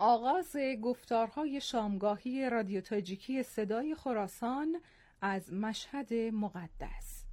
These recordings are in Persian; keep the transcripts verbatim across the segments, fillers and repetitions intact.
آغاز گفتارهای شامگاهی رادیو تاجیکی صدای خراسان از مشهد مقدس.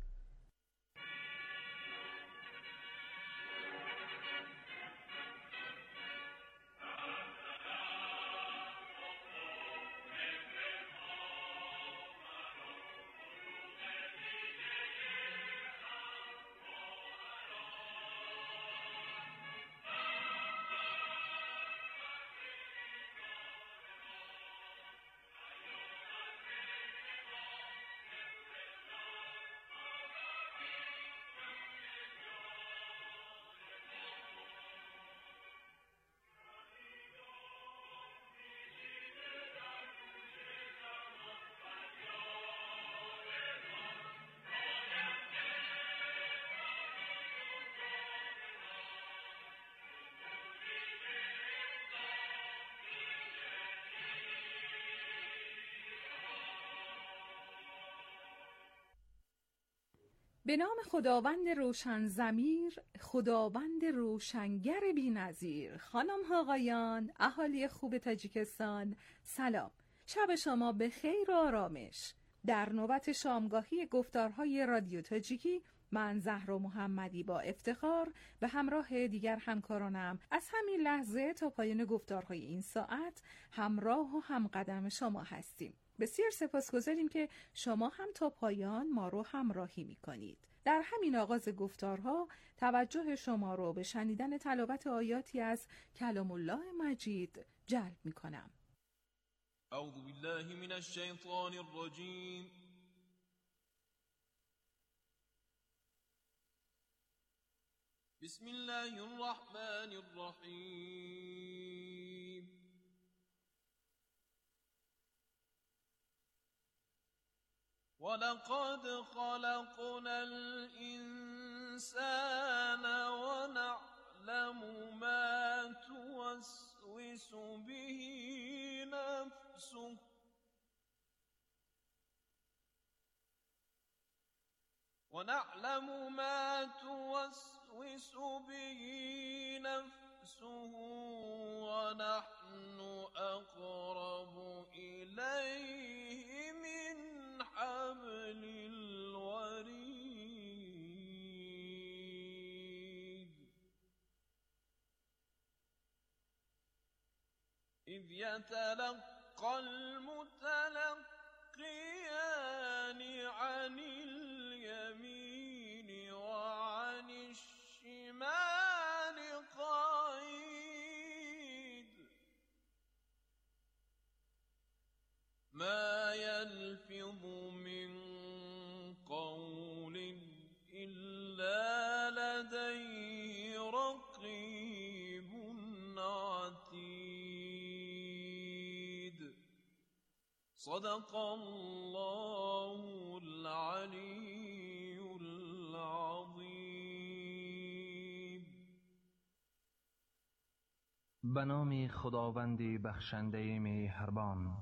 به نام خداوند روشن ضمیر، خداوند روشنگر بی‌نظیر. خانم ها آقایان، اهالی خوب تاجیکستان، سلام. شب شما به خیر و آرامش. در نوبت شامگاهی گفتارهای رادیو تاجیکی، من زهرا محمدی با افتخار به همراه دیگر همکارانم از همین لحظه تا پایان گفتارهای این ساعت همراه و همقدم شما هستیم. بسیار سپاسگزاریم که شما هم تا پایان ما رو همراهی می کنید. در همین آغاز گفتارها توجه شما رو به شنیدن تلاوت آیاتی از کلام الله مجید جلب می کنم. اعوذ بالله من الشیطان الرجیم. بسم الله الرحمن الرحیم. وَلَقَدْ خَلَقْنَا الْإِنسَانَ وَنَعْلَمُ مَا تُوَسْوِسُ بِهِ نَفْسُهُ وَنَعْلَمُ مَا تُوَسْوِسُ بِهِ نَفْسُهُ وَنَحْنُ أَقْرَبُ إِلَيْهِ مِنْ حبل الوريد إذ يتلقى المتلقيان عن اليمين وعن الشمال قعيد ما يلفظ من قول إلا لديه رقيب عتيد. صدق الله العلي العظيم. به نام خداوند بخشنده مهربان.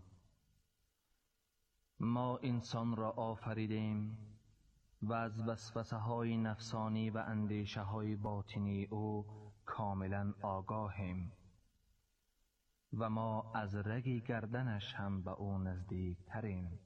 ما انسان را آفریدیم و از وسوسه های نفسانی و اندیشه های باطنی او کاملا آگاهیم و ما از رگ گردنش هم به او نزدیک تریم.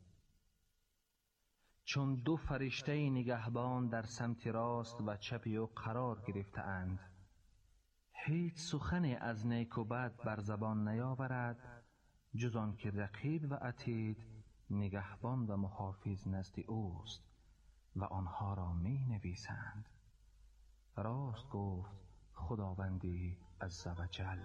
چون دو فرشته نگهبان در سمت راست و چپ او قرار گرفته اند، هیچ سخن از نیک و بد بر زبان نیاورد جز آن که رقیب و عتید نگهبان و محافظ نزد اوست و آنها را می نویسند. راست گفت خداوندی عزوجل.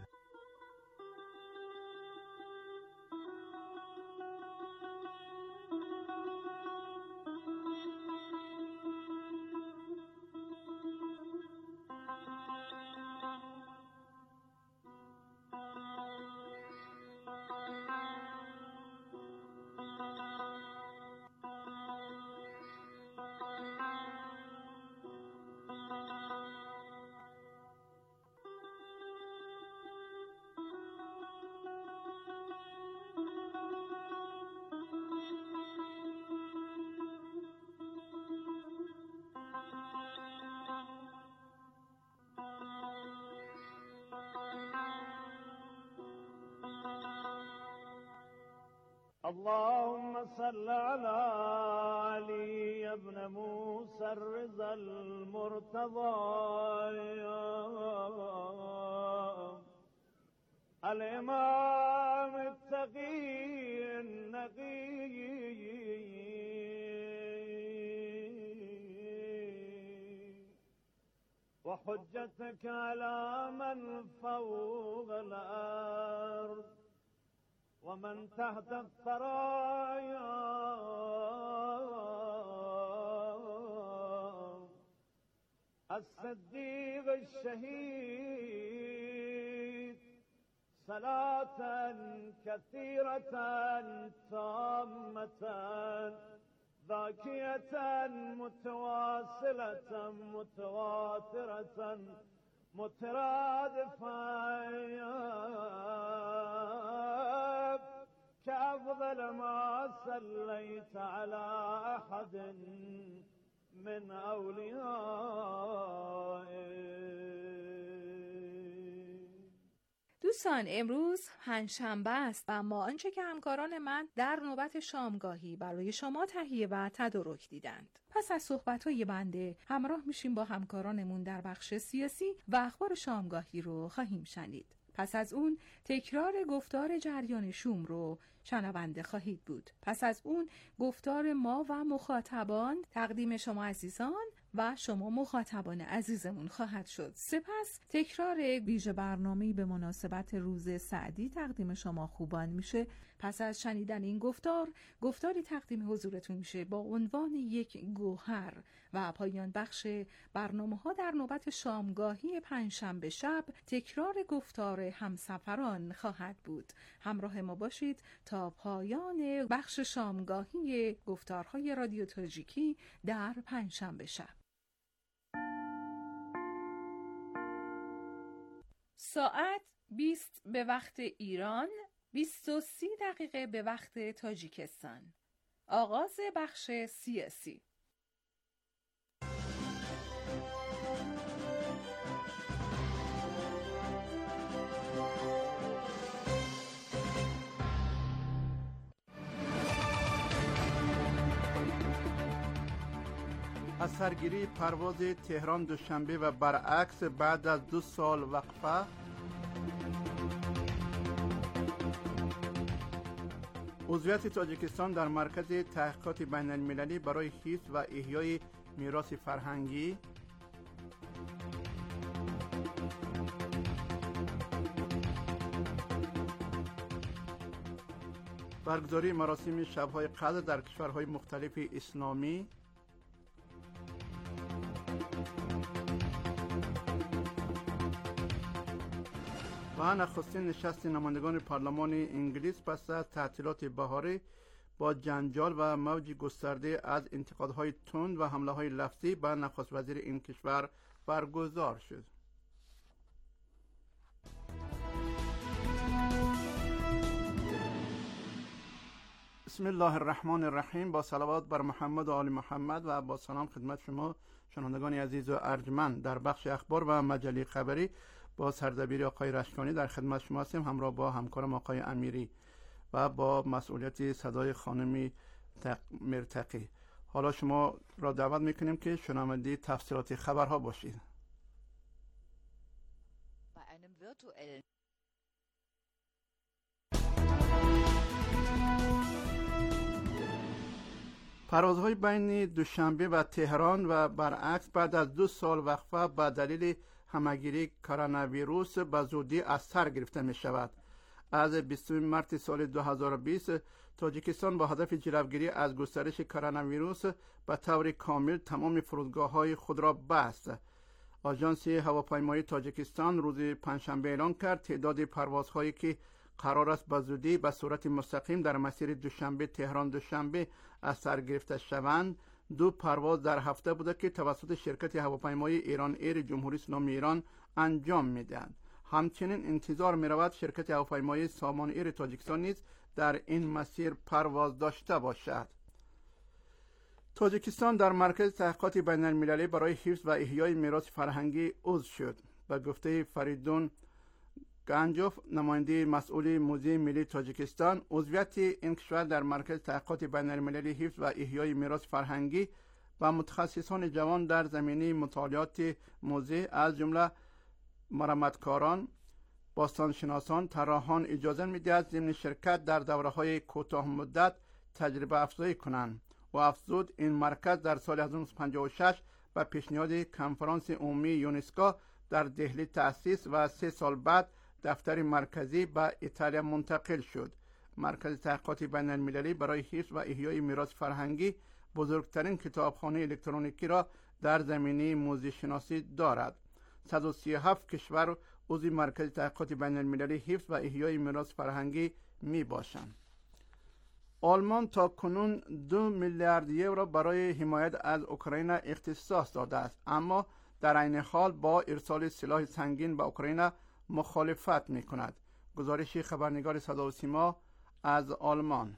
اللهم صل على علي ابن موسى الرضا المرتضى الإمام التقي النقي وحجتك على من فوق الأرض ومن تحت الثرايا الصديق الشهيد صلاة كثيرة تامة ذاكية متواصلة متواترة مترادفة كأفضل ما صليت على أحد من أوليائك. دوستان امروز پنجشنبه است و اما آنچه که همکاران من در نوبت شامگاهی برای شما تهیه و تدارک دیدند. پس از صحبت‌های بنده همراه میشیم با همکارانمون در بخش سیاسی و اخبار شامگاهی رو خواهیم شنید. پس از اون تکرار گفتار جریان شوم رو شنونده خواهید بود. پس از اون گفتار ما و مخاطبان تقدیم شما عزیزان و شما مخاطبان عزیزمون خواهد شد. سپس تکرار ویژه برنامه‌ای به مناسبت روز سعدی تقدیم شما خوبان میشه. پس از شنیدن این گفتار، گفتاری تقدیم حضورتون میشه با عنوان یک گوهر و پایان بخش برنامه‌ها در نوبت شامگاهی پنجشنبه شب تکرار گفتار همسفران خواهد بود. همراه ما باشید تا پایان بخش شامگاهی گفتارهای رادیو تاجیکی در پنجشنبه شب. ساعت بیست به وقت ایران، بیست و سی دقیقه به وقت تاجیکستان. آغاز بخش سیاسی. از سرگیری پرواز تهران دوشنبه و برعکس بعد از دو سال وقفه، عضویت تاجیکستان در مرکز تحقیقات بین المللی برای حفظ و احیای میراث فرهنگی، برگزاری مراسم شب‌های قدر در کشورهای مختلف اسلامی، و نخستین نشست نمایندگان پارلمان انگلیس پس از تعطیلات بهاری با جنجال و موج گسترده از انتقادهای تند و حمله‌های لفظی به نخست وزیر این کشور برگزار شد. بسم الله الرحمن الرحیم. با صلوات بر محمد و آل محمد و با سلام خدمت شما شنوندگان عزیز و ارجمند. در بخش اخبار و مجله خبری با سردبیری آقای رشکانی در خدمت شما هستیم، همراه با همکارم آقای امیری و با مسئولیت صدای خانم مرتقی. حالا شما را دعوت میکنیم که شنونده تفسیرات خبرها باشید. پروازهای بین دوشنبه و تهران و برعکس بعد از دو سال وقفه به دلیل همگیری کرونا ویروس به زودی از سر گرفته می شود. از بیستم مارس سال دو هزار و بیست تاجیکستان با هدف جلوگیری از گسترش کرونا ویروس به طور کامل تمام فرودگاه‌های خود را بست. آژانس هواپیمایی تاجیکستان روز پنجشنبه اعلام کرد تعداد پروازهایی که قرار است به زودی به صورت مستقیم در مسیر دوشنبه تهران دوشنبه از سر گرفته شوند دو پرواز در هفته بوده که توسط شرکت هواپیمایی ایران ایر جمهوری اسلامی ایران انجام میدهند. همچنین انتظار می رود شرکت هواپیمایی سامان ایر تاجیکستان نیز در این مسیر پرواز داشته باشد. تاجیکستان در مرکز تحقیقات بین المللی برای حفظ و احیای میراث فرهنگی عضو شد. به گفته فریدون گنجوف نماینده مسئول موزه ملی تاجیکستان عضویت این کشور در مرکز تحقیقات بین‌المللی حفظ و احیای میراث فرهنگی و متخصصان جوان در زمینه مطالعات موزه از جمله مرمتکاران، باستانشناسان، طراحان اجازه می‌دهد ضمن شرکت در دوره‌های کوتاه مدت تجربه افزایی کنند و افزود این مرکز در سال هزار و نهصد و پنجاه و شش به پیشنهاد کنفرانس عمومی یونسکو در دهلی تأسیس و سه سال بعد دفتر مرکزی به ایتالیا منتقل شد. مرکز تحقیقات بین المللی برای حفظ و احیای میراث فرهنگی بزرگترین کتابخانه الکترونیکی را در زمینه موزه شناسی دارد. صد و سی و هفت کشور عضو مرکز تحقیقات بین المللی حفظ و احیای میراث فرهنگی می باشند. آلمان تا کنون دو میلیارد یورو برای حمایت از اوکراین اختصاص داده است، اما در عین حال با ارسال سلاح سنگین به اوکراین مخالفت می کند. گزارش خبرنگار صدا و سیما از آلمان.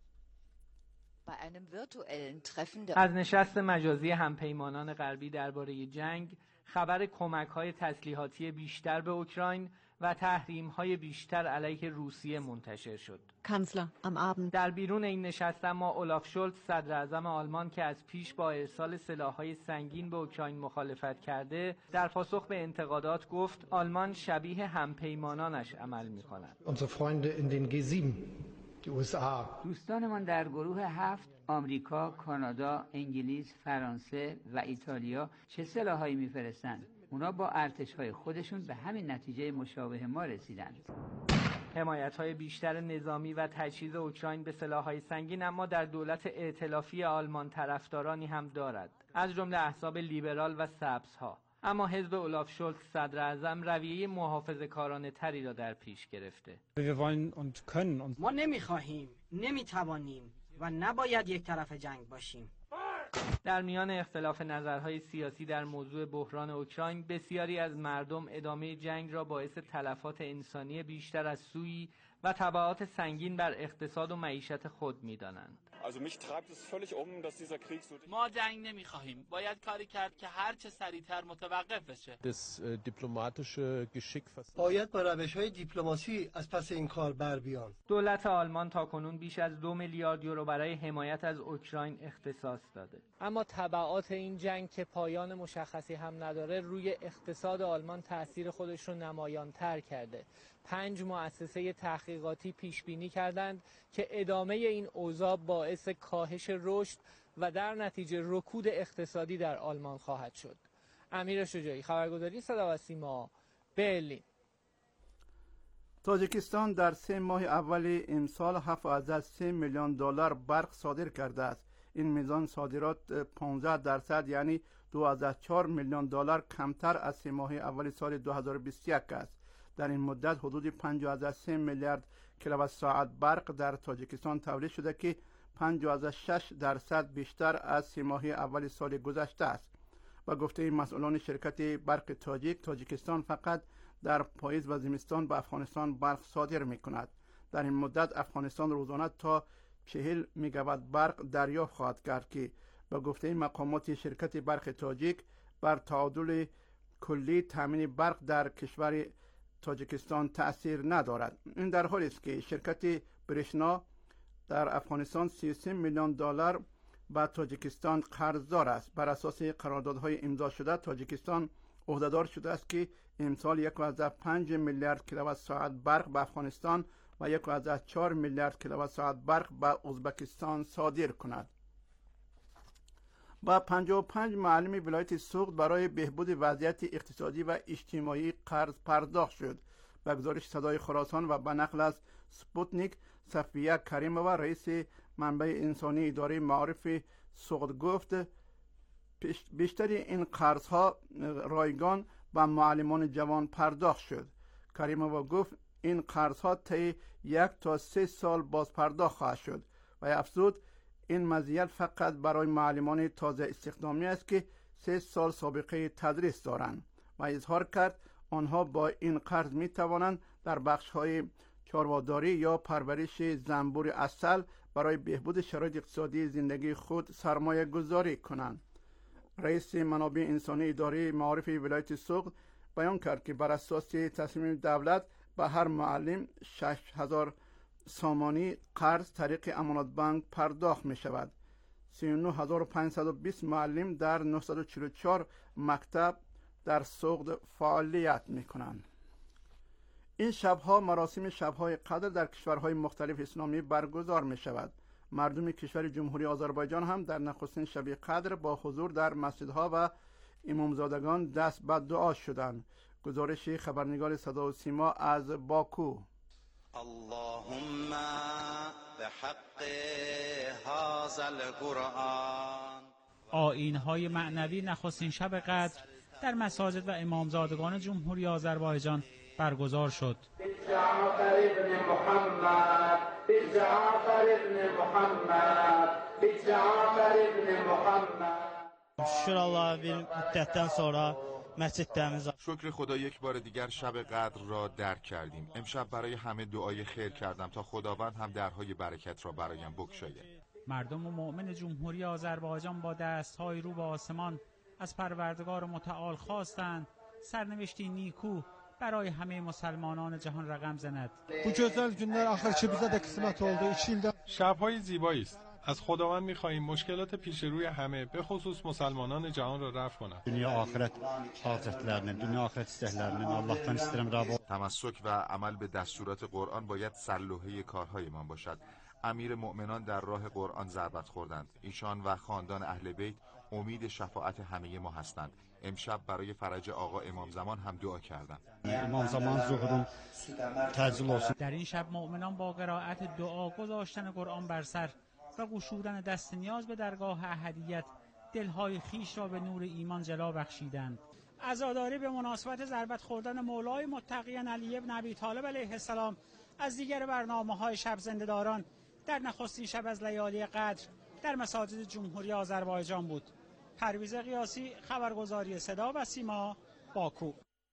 از نشست مجازی همپیمانان غربی درباره جنگ، خبر کمک‌های تسلیحاتی بیشتر به اوکراین و تحریم‌های بیشتر علیه روسیه منتشر شد. در بیرون این نشست اما اولاف شولز صدر اعظم آلمان که از پیش با ارسال سلاح‌های سنگین به اوکراین مخالفت کرده، در پاسخ به انتقادات گفت آلمان شبیه همپیمانانش عمل می‌کند. دوستانمان در گروه هفت، آمریکا، کانادا، انگلیس، فرانسه و ایتالیا چه سلاحایی می‌فرستند؟ اونا با ارتش‌های خودشون به همین نتیجه مشابه ما رسیدند. حمایت‌های بیشتر نظامی و تجهیز اوکراین به سلاح‌های سنگین اما در دولت ائتلافی آلمان طرفدارانی هم دارد، از جمله احزاب لیبرال و سبزها. اما حزب اولاف شولز صدر اعظم رویه محافظه‌کارانه تری را در پیش گرفته. ما نمی‌خواهیم، نمی‌توانیم و نباید یک طرف جنگ باشیم. در میان اختلاف نظرهای سیاسی در موضوع بحران اوکراین، بسیاری از مردم ادامه جنگ را باعث تلفات انسانی بیشتر از سویی و تبعات سنگین بر اقتصاد و معیشت خود می‌دانند. ما جنگ نمی‌خواهیم. باید کاری کرد که هر چه سریعتر متوقف بشه. باید با روش‌های دیپلماسی از پس این کار بر بیان. دولت آلمان تاکنون بیش از دو میلیارد یورو برای حمایت از اوکراین اختصاص داده. اما تبعات این جنگ که پایان مشخصی هم نداره روی اقتصاد آلمان تأثیر خودش رو نمایان‌تر کرده. پنج مؤسسه تحقیقاتی پیش بینی کردند که ادامه این اوضاع باعث کاهش رشد و در نتیجه رکود اقتصادی در آلمان خواهد شد. امیر شجاعی، خبرگزاری صدا و سیما، برلین. تاجیکستان در سه ماه اول امسال هفت و سه میلیون دلار برق صادر کرده است. این میزان صادرات پانزده درصد یعنی دو و چهار میلیون دلار کمتر از سه ماه اول سال دو هزار و بیست و یک است. در این مدت حدود پنج و سه میلیارد کیلووات ساعت برق در تاجیکستان تولید شده که پنج و شش درصد بیشتر از سه ماه اول سال گذشته است. و گفته مسئولان شرکت برق تاجیک، تاجیکستان فقط در پاییز و زمستان به افغانستان برق صادر می کند. در این مدت افغانستان روزانه تا چهل میگاوات برق دریافت خواهد کرد که به گفته مقامات شرکت برق تاجیک بر تعادل کلی تامین برق در کشور تاجیکستان تأثیر ندارد. این در حالی است که شرکت برشنا در افغانستان سی و سه میلیون دلار به تاجیکستان قرضدار است. بر اساس قراردادهای امضا شده تاجیکستان عهدهدار شده است که امسال یک و پنج میلیارد کیلووات ساعت برق به افغانستان و یک و چهار میلیارد کیلووات ساعت برق به ازبکستان صادر کند. با پنجاه و پنج معلم ولایت سوغد برای بهبود وضعیت اقتصادی و اجتماعی قرض پرداخت شد. به گزارش صدای خراسان و به نقل از سپوتنیک، صفیه کریمова رئیس منبع انسانی اداره معارف سوغد گفت بیشتر این قرضها رایگان به معلمان جوان پرداخت شد. کریمova گفت این قرضها طی یک تا سه سال باز پرداخت خواهد شد و افزود این مزیت فقط برای معلمان تازه استخدامی است که سه سال سابقه تدریس دارند و اظهار کرد آنها با این قرض می توانند در بخش‌های چارواداری یا پرورش زنبور عسل برای بهبود شرایط اقتصادی زندگی خود سرمایه گذاری کنند. رئیس منابع انسانی اداره معارف ولایت سوغد بیان کرد که بر اساس تصمیم دولت به هر معلم شش هزار سامانی قرض طریق امانات بانک پرداخت می شود. سی و نه هزار و پانصد و بیست معلم در نهصد و چهل و چهار مکتب در سوق فعالیت می کنند. این شبها مراسم شبهای قدر در کشورهای مختلف اسلامی برگزار می شود. مردم کشور جمهوری آذربایجان هم در نخستین شب قدر با حضور در مسجدها و امامزادگان دست به دعا شدند. گزارش خبرنگار صدا و سیما از باکو. اللهم بحق هذا القرآن. آیین‌های معنوی نخستین شب قدر در مساجد و امامزادگان جمهوری آذربایجان برگزار شد. جعفر ابن محمد، جعفر ابن محمد، جعفر ابن محمد. شکر الله bir müddətdən sonra مسجدimiz. شکر خدا یک بار دیگر شب قدر را درک کردیم. امشب برای همه دعای خیر کردم تا خداوند هم درهای برکت را برایم بگشاید. مردم و مؤمن جمهوری آذربایجان با دستهای رو به آسمان از پروردگار متعال خواستند سرنوشتی نیکو برای همه مسلمانان جهان رقم زند. Bu gözəl günlər axır ki bizə də qismət oldu. iki ildə شب‌های زیبایی است. از خداوند می‌خواهیم مشکلات پیش روی همه به خصوص مسلمانان جهان را رفع کند. دنیا آخرت حاجتlərinin, دنیا آخرت istəklərinin Allahdan istəyirəm rəbb. تمسک و عمل به دستورات قرآن باید سرلوحه کارهایمان باشد. امیر مؤمنان در راه قرآن ضربت خوردند. ایشان و خاندان اهل بیت امید شفاعت همه ما هستند. امشب برای فرج آقا امام زمان هم دعا کردند. امام زمان ظهورun təcil olsun. در این شب مؤمنان با قرائت دعا، گذاشتن قرآن بر سر و گشودن دست نیاز به درگاه احدیت دلهای خیش را به نور ایمان جلا بخشیدند. عزاداری به مناسبت ضربت خوردن مولای متقیان علی ابن ابی طالب علیه السلام از دیگر برنامه‌های شب زنده‌داران در نخستین شب از لیالی قدر در مساجد جمهوری آذربایجان بود. پرویز قیاسی، خبرگزاری صدا و سیما، باکو.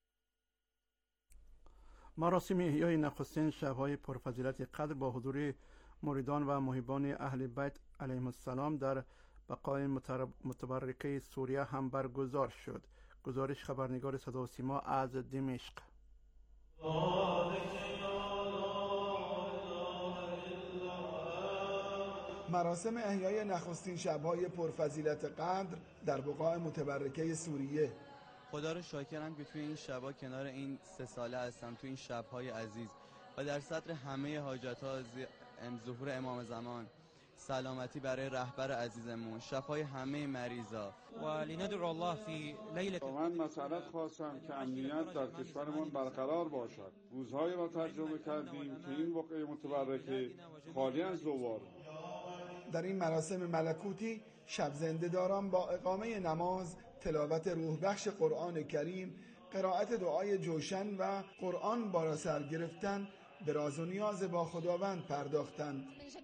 مراسم احیای نخستین شب‌های پرفضیلت قدر با حضور مریدان و محبان اهل بیت علیهم السلام در بقای متبرکه سوریه هم برگزار شد. گزارش خبرنگار صدا و سیما از دمشق. مراسم احیای نخستین شب‌های پرفضیلت قدر در بقاع متبرکه سوریه. خدا رو شاکرم که توی این شب‌ها کنار این سه ساله هستم، توی این شب‌های عزیز و در صدر همه حاجت‌ها ظهور امام زمان، سلامتی برای رهبر عزیزمون، شفای همه مریضا و لندعو الله فی لیلة. من مسئلت خواستم که امنیت در کشورمان برقرار باشد. روزهایی را تجربه کردیم که این بقعه متبرکه خالی از زوار. در این مراسم ملکوتی شب زنده‌داران با اقامه نماز، تلاوت روح بخش قرآن کریم، قرائت دعای جوشن و قرآن بالا سر گرفتن به راز و نیاز با خداوند پرداختند.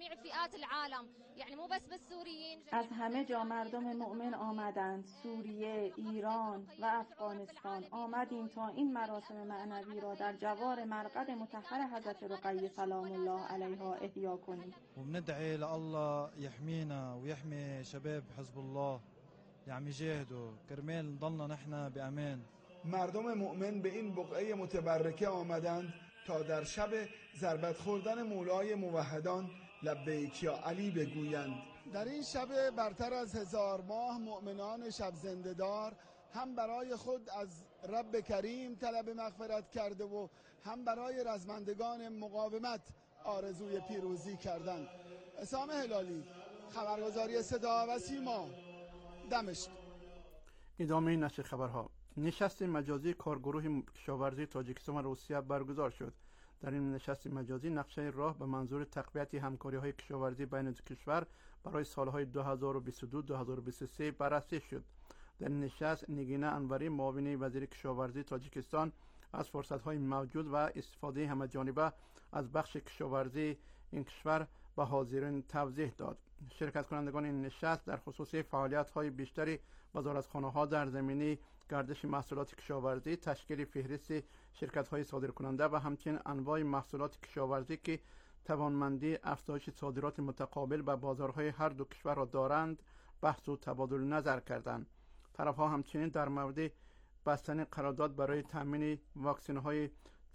از همه جا مردم مؤمن آمدند. سوریه، ایران و افغانستان آمدیم تا این مراسم معنوی را در جوار مرقد مطهر حضرت رقیه سلام الله علیها احیا کنیم. و بندعي لله يحمينا ويحمي شباب حزب الله يعني جاهدوا كرمال نضلنا نحن بأمان. مردم مؤمن به این بقعه متبرکه آمدند تا در شب ضربت خوردن مولای موحدان لبیک یا علی بگویند. در این شب برتر از هزار ماه مؤمنان شب زنده‌دار هم برای خود از رب کریم طلب مغفرت کرده و هم برای رزمندگان مقاومت آرزوی پیروزی کردند. اسام هلالی، خبرگزاری صدا و سیما، دمشق. ادامه نشر خبرها. نشست مجازی کارگروه کشاورزی تاجیکستان و روسیه برگزار شد. در این نشست مجازی نقشه راه به منظور تقویت همکاری‌های کشاورزی بین دو کشور برای سالهای دو هزار و بیست و دو تا دو هزار و بیست و سه بررسی شد. در نشست نگینه انوری معاون وزیر کشاورزی تاجیکستان از فرصت‌های موجود و استفاده همه‌جانبه از بخش کشاورزی این کشور به حاضرین توضیح داد. شرکت کنندگان این نشست در خصوص فعالیت‌های بیشتری وزارتخانه‌ها در زمینه گردش محصولات کشاورزی، تشکیل فهرست شرکت‌های صادرکننده و همچنین انواع محصولات کشاورزی که توانمندی افزایش صادرات متقابل به بازارهای هر دو کشور را دارند بحث و تبادل نظر کردند. طرف‌ها همچنین در مورد بستن قرارداد برای تامین واکسن‌های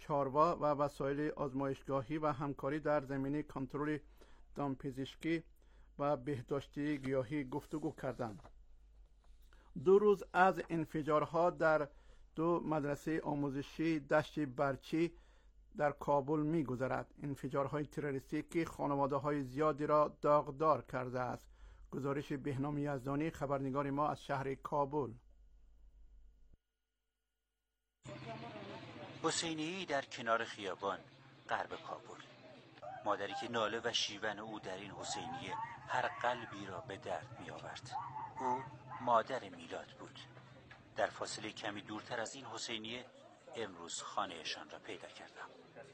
چاروا و وسایل آزمایشگاهی و همکاری در زمینه کنترل دامپزشکی و بهداشتی گیاهی گفتگو کردند. دو روز از انفجارها در دو مدرسه آموزشی دشت برچی در کابل می گذرد. انفجارهای تروریستی که خانواده های زیادی را داغدار کرده است. گزارش بهنام یزدانی، خبرنگار ما از شهر کابل. حسینی در کنار خیابان غرب کابل. مادری که ناله و شیون او در این حسینیه هر قلبی را به درد می آورد. او مادر میلاد بود. در فاصله کمی دورتر از این حسینیه امروز خانهشان را پیدا کردم.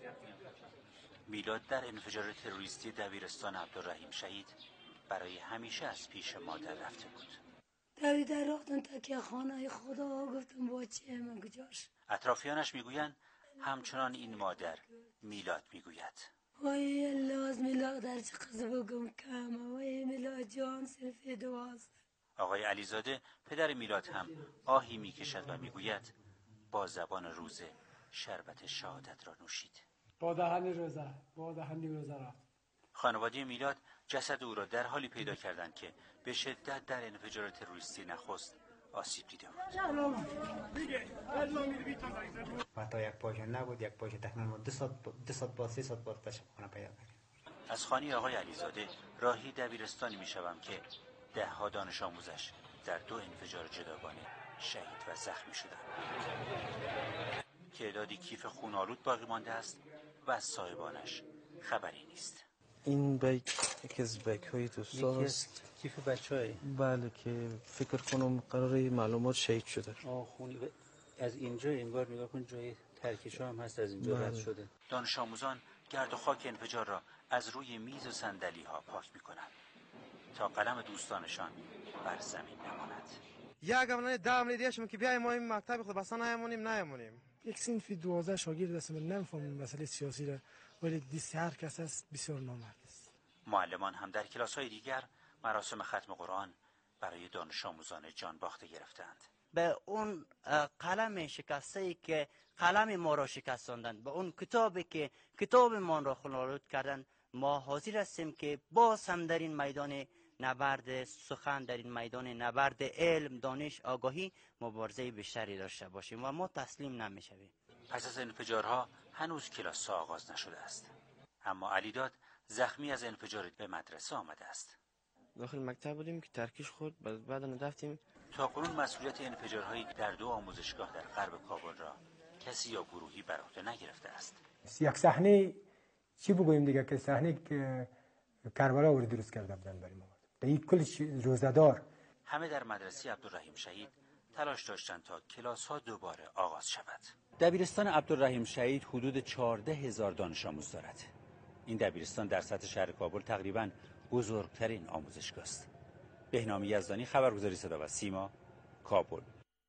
میلاد در انفجار تروریستی دبیرستان عبدالرحیم شهید برای همیشه از پیش مادر رفته بود. داری در رفتن تکیه خانه خدا، گفتم با چه من کجاش. اطرافیانش میگویند همچنان این مادر میلاد میگوید وای الله از میلاد در چه قضا بگم کم، وای میلاد جان صرف دواست. آقای علیزاده پدر میلاد هم آهی میکشد و میگوید با زبان روزه شربت شهادت را نوشید. با دهنی روزه با دهنی روزه رفت. خانواده میلاد جسد او را در حالی پیدا کردند که به شدت در انفجار تروریستی نخست آسیب دیده بود. حتی یک پاشه نبود، یک پاشه تخمین بود. دو ساعت دو ساعت با سه ساعت بعد تشخیص پیدا کردیم. از خانه آقای علیزاده راهی دبیرستانی میشوم که ده ها دانش آموزش در دو انفجار جداگانه شهید و زخمی شدند. تعدادی کیف خون‌آلود باقی مانده است و از صاحبانش خبری نیست. این بیک یکی از بیک های دوستان است. کیف بچه‌ای؟ بله، که فکر کنم قراره معلومات شهید شده. آه خونی از اینجا انگار نگاه کن جای ترکیش‌ها هم هست، از اینجا بله. رد شده. دانش آموزان گرد و خاک انفجار را از روی میز و صندلی‌ها پاک می‌کنند تا قلم دوستانشان بر زمین نماند. یا گمنه دام لیدیشم که بیایم ما این مکتب خود بس نمیمونیم نمیمونیم. یک صنف دوازده شاگرد هستم، نمیفهمم مسئله سیاسی را، ولی دیست هر کس است بسیار نامرد است. معلمان هم در کلاس‌های دیگر مراسم ختم قرآن برای دانش آموزان جان باخته گرفتند. به اون قلم شکسته‌ای که قلم ما را شکستاندند، به اون کتابی که کتاب ما را خون‌آلود کردند، ما حاضر هستیم که باز هم در این میدان نبرد سخن، در این میدان نبرد علم، دانش، آگاهی مبارزه بیشتری داشته باشیم و ما تسلیم نمیشویم. پس از انفجارها هنوز کلاس آغاز نشده است، اما علیداد زخمی از انفجار به مدرسه آمده است. داخل مکتب بودیم که ترکیش خورد، بعد رفتیم. تا کنون مسئولیت انفجارهایی در دو آموزشگاه در غرب کابل را کسی یا گروهی بر عهده نگرفته است. یک صحنه چی بگوییم دیگه، که صحنه که کربلا رو درست کرده بودن برای ما. به این کل روزدار همه در مدرسه عبدالرحیم شهید تلاش داشتند تا کلاس ها دوباره آغاز شود. دبیرستان عبدالرحیم شهید حدود چهارده هزار دانش آموز دارد. این دبیرستان در سطح شهر کابل تقریباً بزرگترین آموزشگاه است. بهنام یزدانی، خبرگزاری صدا و سیما، کابل.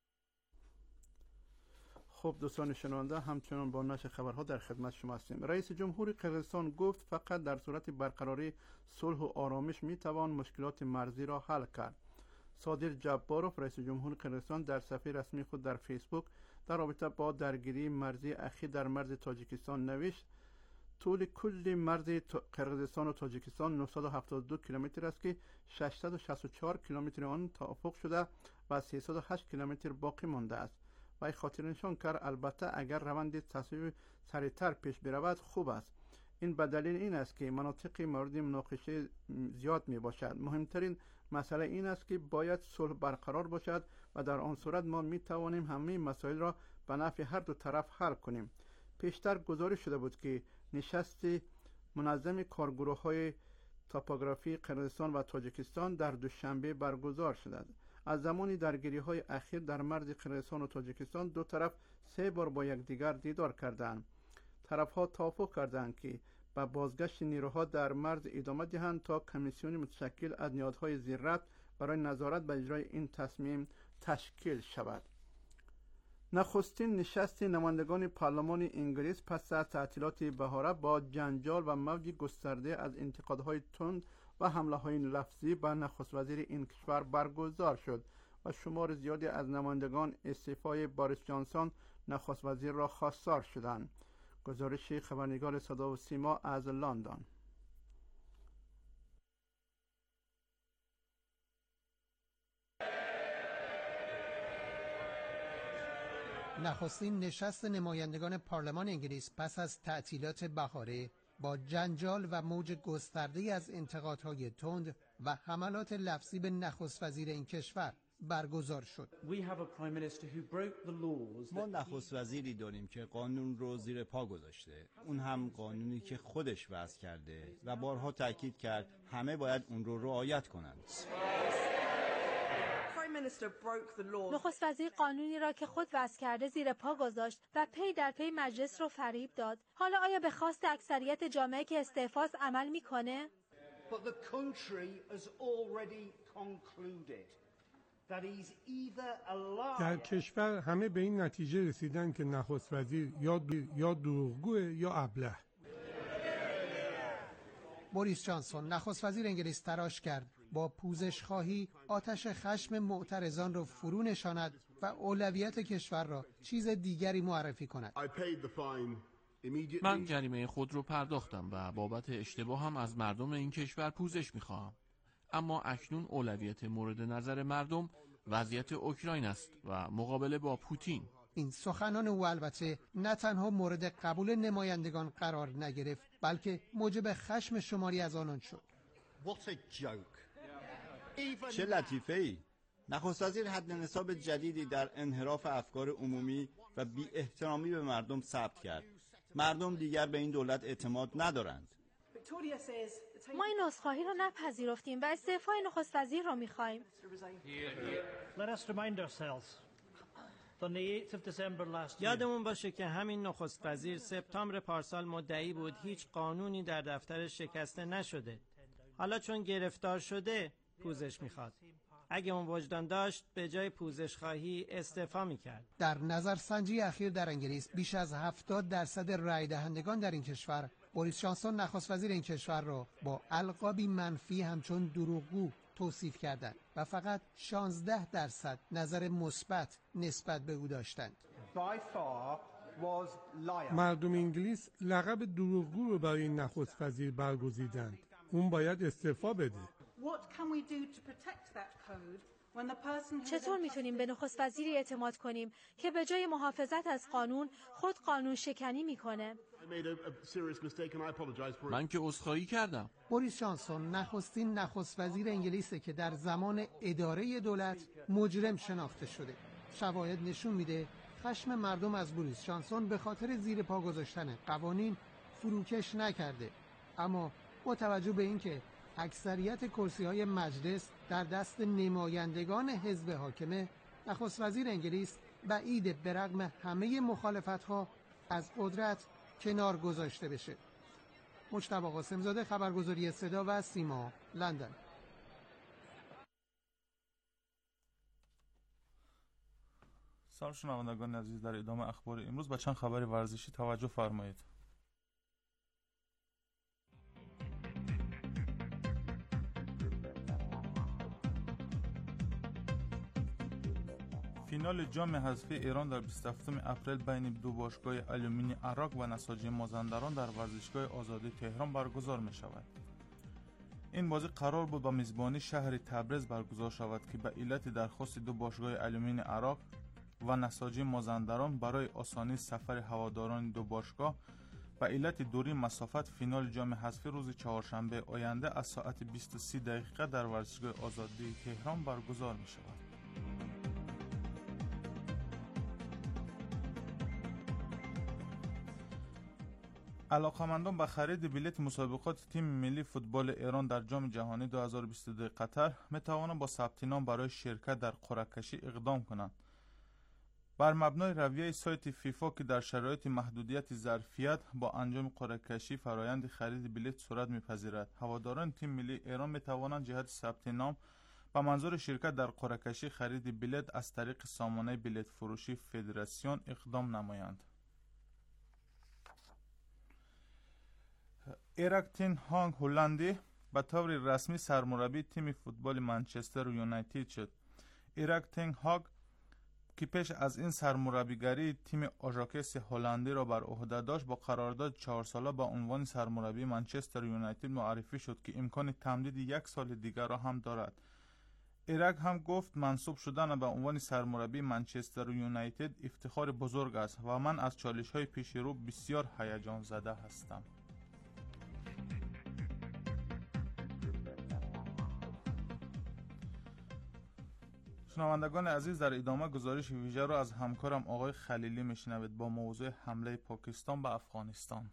خب دوستان شنونده، همچنان با نشر خبرها در خدمت شما هستیم. رئیس جمهور قرقیزستان گفت فقط در صورت برقراری صلح و آرامش می توان مشکلات مرزی را حل کرد. صادق جباروف، رئیس جمهور قرقیزستان، در صفحه رسمی خود در فیسبوک در رابطه با درگیری مرزی اخیر در مرز تاجیکستان نوشت: طول کل مرز قرقیزستان و تاجیکستان نهصد و هفتاد و دو کیلومتر است که ششصد و شصت و چهار کیلومتر آن توافق شده و سیصد و هشت کیلومتر باقی مانده است. و خاطر نشان کرد البته اگر روند تصویب سریعتر پیش برود خوب است. این به دلیل این است که مناطق مورد مناقشه زیاد می باشد. مهمترین مسئله این است که باید صلح برقرار باشد و در آن صورت ما می توانیم همه مسائل را به نفع هر دو طرف حل کنیم. پیشتر گزارش شده بود که نشست منظم کارگروه های توپوگرافی قرقیزستان و تاجیکستان در دوشنبه برگزار شد. از زمان درگیری های اخیر در مرز قرقیزستان و تاجیکستان دو طرف سه بار با یکدیگر دیدار کردند. طرف ها توافق کردند که به بازگشت نیروها در مرز ادامه دهند تا کمیسیون متشکل از نهادهای زیرربط برای نظارت به اجرای این تصمیم تشکیل شود. نخستین نشست نمایندگان پارلمان انگلیس پس از تعطیلات بهاره با جنجال و موج گسترده از انتقادهای تند و حمله های لفظی به نخست وزیر این کشور برگزار شد و شمار زیادی از نمایندگان استعفای باریس جانسون نخست وزیر را خواستار شدند. گزارش خبرنگار صدا و سیما از لندن. نخستین نشست نمایندگان پارلمان انگلیس پس از تعطیلات بهاره با جنجال و موج گسترده‌ای از انتقادهای تند و حملات لفظی به نخست وزیر این کشور برگزار شد. ما نخست وزیری داریم که قانون رو زیر پا گذاشته، اون هم قانونی که خودش وضع کرده و بارها تاکید کرد همه باید اون رو رعایت کنند. نخست وزیر قانونی را که خود وضع کرده زیر پا گذاشت و پی در پی مجلس را فریب داد. حالا آیا به خواست اکثریت جامعه که استعفاست عمل میکنه؟ در کشور همه به این نتیجه رسیدن که نخست وزیر یا یا دروغگوه یا ابله. بوریس جانسون نخست وزیر انگلیس تلاش کرد با پوزش خواهی آتش خشم معترضان را فرو نشاند و اولویت کشور را چیز دیگری معرفی کند. من جریمه خود رو پرداختم و بابت اشتباه هم از مردم این کشور پوزش میخواهم. اما اکنون اولویت مورد نظر مردم وضعیت اوکراین است و مقابله با پوتین. این سخنان او البته نه تنها مورد قبول نمایندگان قرار نگرفت بلکه موجب خشم شماری از آنان شد. چه لطیفه ای! نخست وزیر حد نصاب جدیدی در انحراف افکار عمومی و بی احترامی به مردم ثبت کرد. مردم دیگر به این دولت اعتماد ندارند. ما این عذرخواهی را نپذیرفتیم و استعفای نخست وزیر را می‌خواهیم. یادمون باشه که همین نخست وزیر سپتامبر پارسال مدعی بود هیچ قانونی در دفتر شکسته نشده. حالا چون گرفتار شده پوزش میخواد. اگه اون وجدان داشت به جای پوزش خواهی استعفا میکرد. در نظرسنجی اخیر در انگلیس بیش از هفتاد درصد رای دهندگان در این کشور بوریس جانسون نخست وزیر این کشور را با القابی منفی همچون دروغگو توصیف کردند و فقط شانزده درصد نظر مثبت نسبت به او داشتند. مردم انگلیس لقب دروغگو رو برای این نخست وزیر برگزیدند. اون باید استعفا بده. چطور میتونیم به نخست وزیری اعتماد کنیم که به جای محافظت از قانون خود قانون شکنی میکنه؟ من که عذرخواهی کردم. بوریس جانسون نخستین نخست وزیر انگلیسه که در زمان اداره دولت مجرم شناخته شده. شواهد نشون میده خشم مردم از بوریس جانسون به خاطر زیر پا گذاشتن قوانین فروکش نکرده، اما با توجه به اینکه اکثریت کرسی‌های مجلس در دست نمایندگان حزب حاکمه، نخست وزیر انگلیس بعید به رغم همه مخالفت‌ها از قدرت کنار گذاشته بشه. مجتبی قاسم‌زاده، خبرگزاری صدا و سیما، لندن. سلام شنوندگان عزیز، در ادامه اخبار امروز با چند خبر ورزشی توجه فرمایید. فینال جام حذفی ایران در بیست و هفتم اپریل بین دو باشگاه آلومینی عراق و نساجی مازندران در ورزشگاه آزادی تهران برگزار می شود. این بازی قرار بود با میزبانی شهر تبریز برگزار شود که به علت درخواست دو باشگاه آلومینی عراق و نساجی مازندران برای آسانی سفر هواداران دو باشگاه به علت دوری مسافت فینال جام حذفی روز چهارشنبه آینده از ساعت بیست و سه دقیقه در ورزشگاه آزادی تهران برگزار می شود. علاقمندان به خرید بلیت مسابقات تیم ملی فوتبال ایران در جام جهانی دو هزار و بیست و دو قطر می توانند با ثبت نام برای شرکت در قرعه کشی اقدام کنند. بر مبنای رویه سایت فیفا که در شرایط محدودیت ظرفیت با انجام قرعه کشی فرایند خرید بلیت صورت می‌پذیرد. هواداران تیم ملی ایران می توانند جهت ثبت نام با منظور شرکت در قرعه کشی خرید بلیت از طریق سامانه بلیت فروشی فدراسیون اقدام نمایند. ایراک تن هاگ هلندی به طور رسمی سرمربی تیم فوتبال منچستر یونایتد شد. ایراک تن هاگ که پیش از این سرمربیگری تیم آژاکس هلندی را بر عهده داشت، با قرارداد چهار ساله با عنوان سرمربی منچستر یونایتد معرفی شد که امکان تمدید یک سال دیگر را هم دارد. ایرک هم گفت منصوب شدن به عنوان سرمربی منچستر یونایتد افتخار بزرگ است و من از چالش‌های پیش رو بسیار هیجان زده هستم. شنوندگان عزیز، در ادامه گزارش ویژه را از همکارم آقای خلیلی میشنوید با موضوع حمله پاکستان به افغانستان.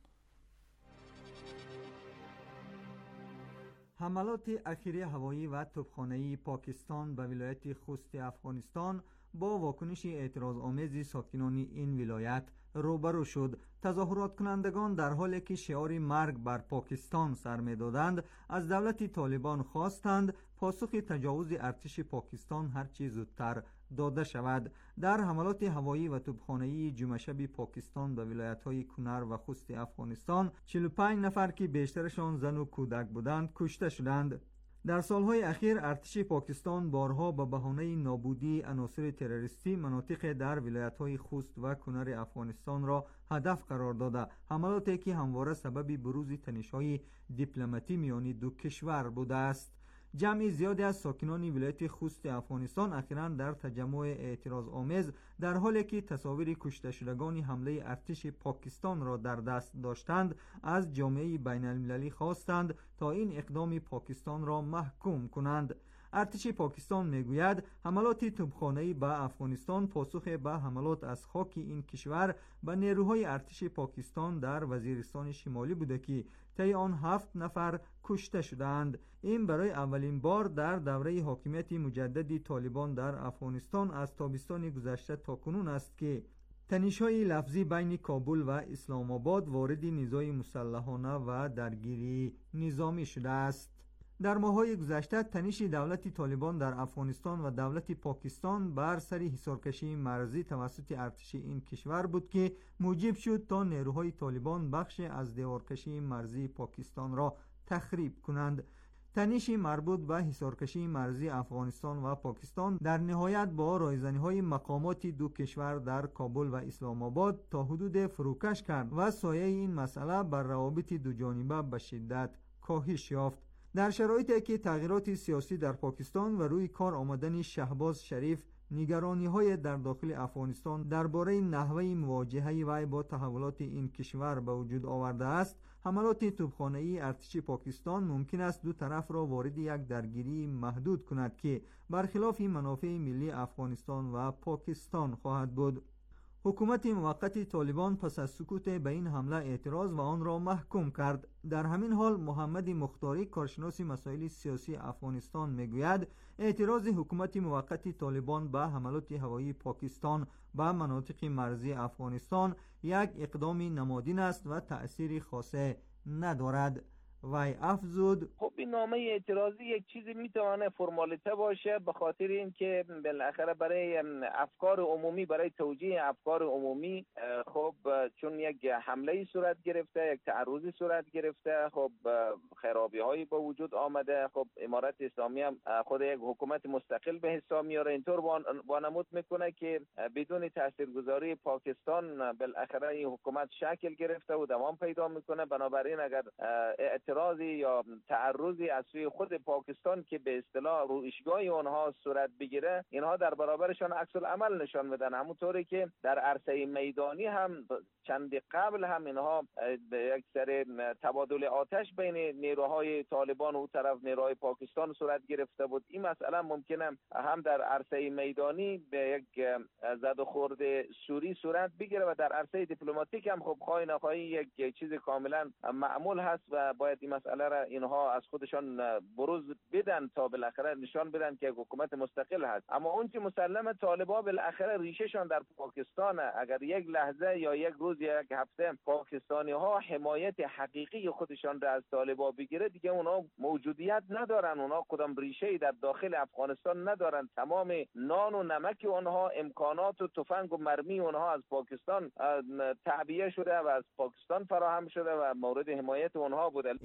حملات اخیری هوایی و توپخانه‌ای پاکستان به ولایت خوست افغانستان با واکنش اعتراض‌آمیز ساکنان این ولایت روبرو شد. تظاهرات کنندگان در حالی که شعار مرگ بر پاکستان سر می‌دادند، از دولت طالبان خواستند پاسخ تجاوز ارتش پاکستان هرچی زودتر داده شود. در حملات هوایی و توپخانه‌ای جمعه شب پاکستان به ولایت‌های کنر و خوست افغانستان چهل و پنج نفر که بیشترشان زن و کودک بودند کشته شدند. در سالهای اخیر ارتش پاکستان بارها به بهانه نابودی عناصر تروریستی مناطق در ولایت‌های خوست و کنر افغانستان را هدف قرار داده، حملاتی که همواره سبب بروز تنش‌های دیپلماتی میان دو کشور بوده است. جمع زیادی از ساکنان ولایت خوست افغانستان اخیراً در تجمع اعتراض آمیز در حالی که تصاویر کشته شدگان حمله ارتش پاکستان را در دست داشتند، از جامعه بین المللی خواستند تا این اقدام پاکستان را محکوم کنند. ارتش پاکستان میگوید حملات توپخانه‌ای به افغانستان پاسخ به حملات از خاک این کشور به نیروهای ارتش پاکستان در وزیرستان شمالی بوده که طی آن هفت نفر کشته شدند. این برای اولین بار در دوره حاکمیت مجدد طالبان در افغانستان از تابستان گذشته تا کنون است که تنش‌های لفظی بین کابل و اسلام آباد وارد نزاع مسلحانه و درگیری نظامی شده است. در ماه‌های گذشته تنش دولت طالبان در افغانستان و دولت پاکستان بر سر حصارکشی مرزی توسط ارتش این کشور بود که موجب شد تا نیروهای طالبان بخش از دیوارکشی مرزی پاکستان را تخریب کنند. تنش مربوط به حصارکشی مرزی افغانستان و پاکستان در نهایت با رایزنی‌های مقامات دو کشور در کابل و اسلام آباد تا حدود فروکش کرد و سایه این مسئله بر روابط دو جانبه به شدت کاهش یافت. در شرایطی که تغییرات سیاسی در پاکستان و روی کار آمدن شهباز شریف نگرانی‌های در داخل افغانستان درباره نحوه مواجهه وی با تحولات این کشور به وجود آورده است، حملات توپخانه‌ای ارتش پاکستان ممکن است دو طرف را وارد یک درگیری محدود کند که برخلاف منافع ملی افغانستان و پاکستان خواهد بود. حکومت موقت طالبان پس از سکوت به این حمله اعتراض و آن را محکوم کرد. در همین حال محمد مختاری، کارشناس مسائل سیاسی افغانستان، میگوید اعتراض حکومت موقت طالبان به حملات هوایی پاکستان به مناطق مرزی افغانستان یک اقدام نمادین است و تأثیر خاصی ندارد. وی افزود خب این نامه اعتراضی یک چیزی میتونه فرمالیته باشه، به خاطر اینکه بالاخره برای افکار عمومی، برای توجیه افکار عمومی، خب چون یک حمله صورت گرفته، یک تعرضی صورت گرفته، خب خرابی هایی با وجود آمده، خب امارت اسلامی هم خود یک حکومت مستقل به حساب میاره، اینطور وانمود میکنه که بدون تاثیرگذاری پاکستان بالاخره این حکومت شکل گرفته و دوام پیدا میکنه. بنابراین اگر اعتراضی یا تعرضی از سوی خود پاکستان که به اصطلاح رویشگاه اونها صورت بگیره، اینها در برابرشان عکس العمل نشان میدن. همونطوری که در عرصه میدانی هم چند قبل هم اینها به یک سر تبادل آتش بین نیروهای طالبان و طرف نیروهای پاکستان صورت گرفته بود. این مسئله ممکنه هم در عرصه میدانی به یک زد و خورد سوری صورت بگیره و در عرصه دیپلماتیک هم خب خواهی نخواهی یک چیز کاملا معمول هست و باید این مسئله را اینها از خودشان بروز بدن تا بالاخره نشان بدن که حکومت مستقل هست. اما اون که مسلم طالبان بالاخره ریشهشان در پاکستان، اگر یک لحظه یا یک روز یا یک هفته پاکستانی ها حمایت حقیقی خودشان را از طالبان بگیره، دیگه اونا موجودیت ندارن، اونا کدام ریشه‌ای در داخل افغانستان ندارن. تمام نان و نمک اونها، امکانات و تفنگ و مرمی اونها از پاکستان تعبیه شده و از پاکستان فراهم شده و مورد حمایت اونها بوده.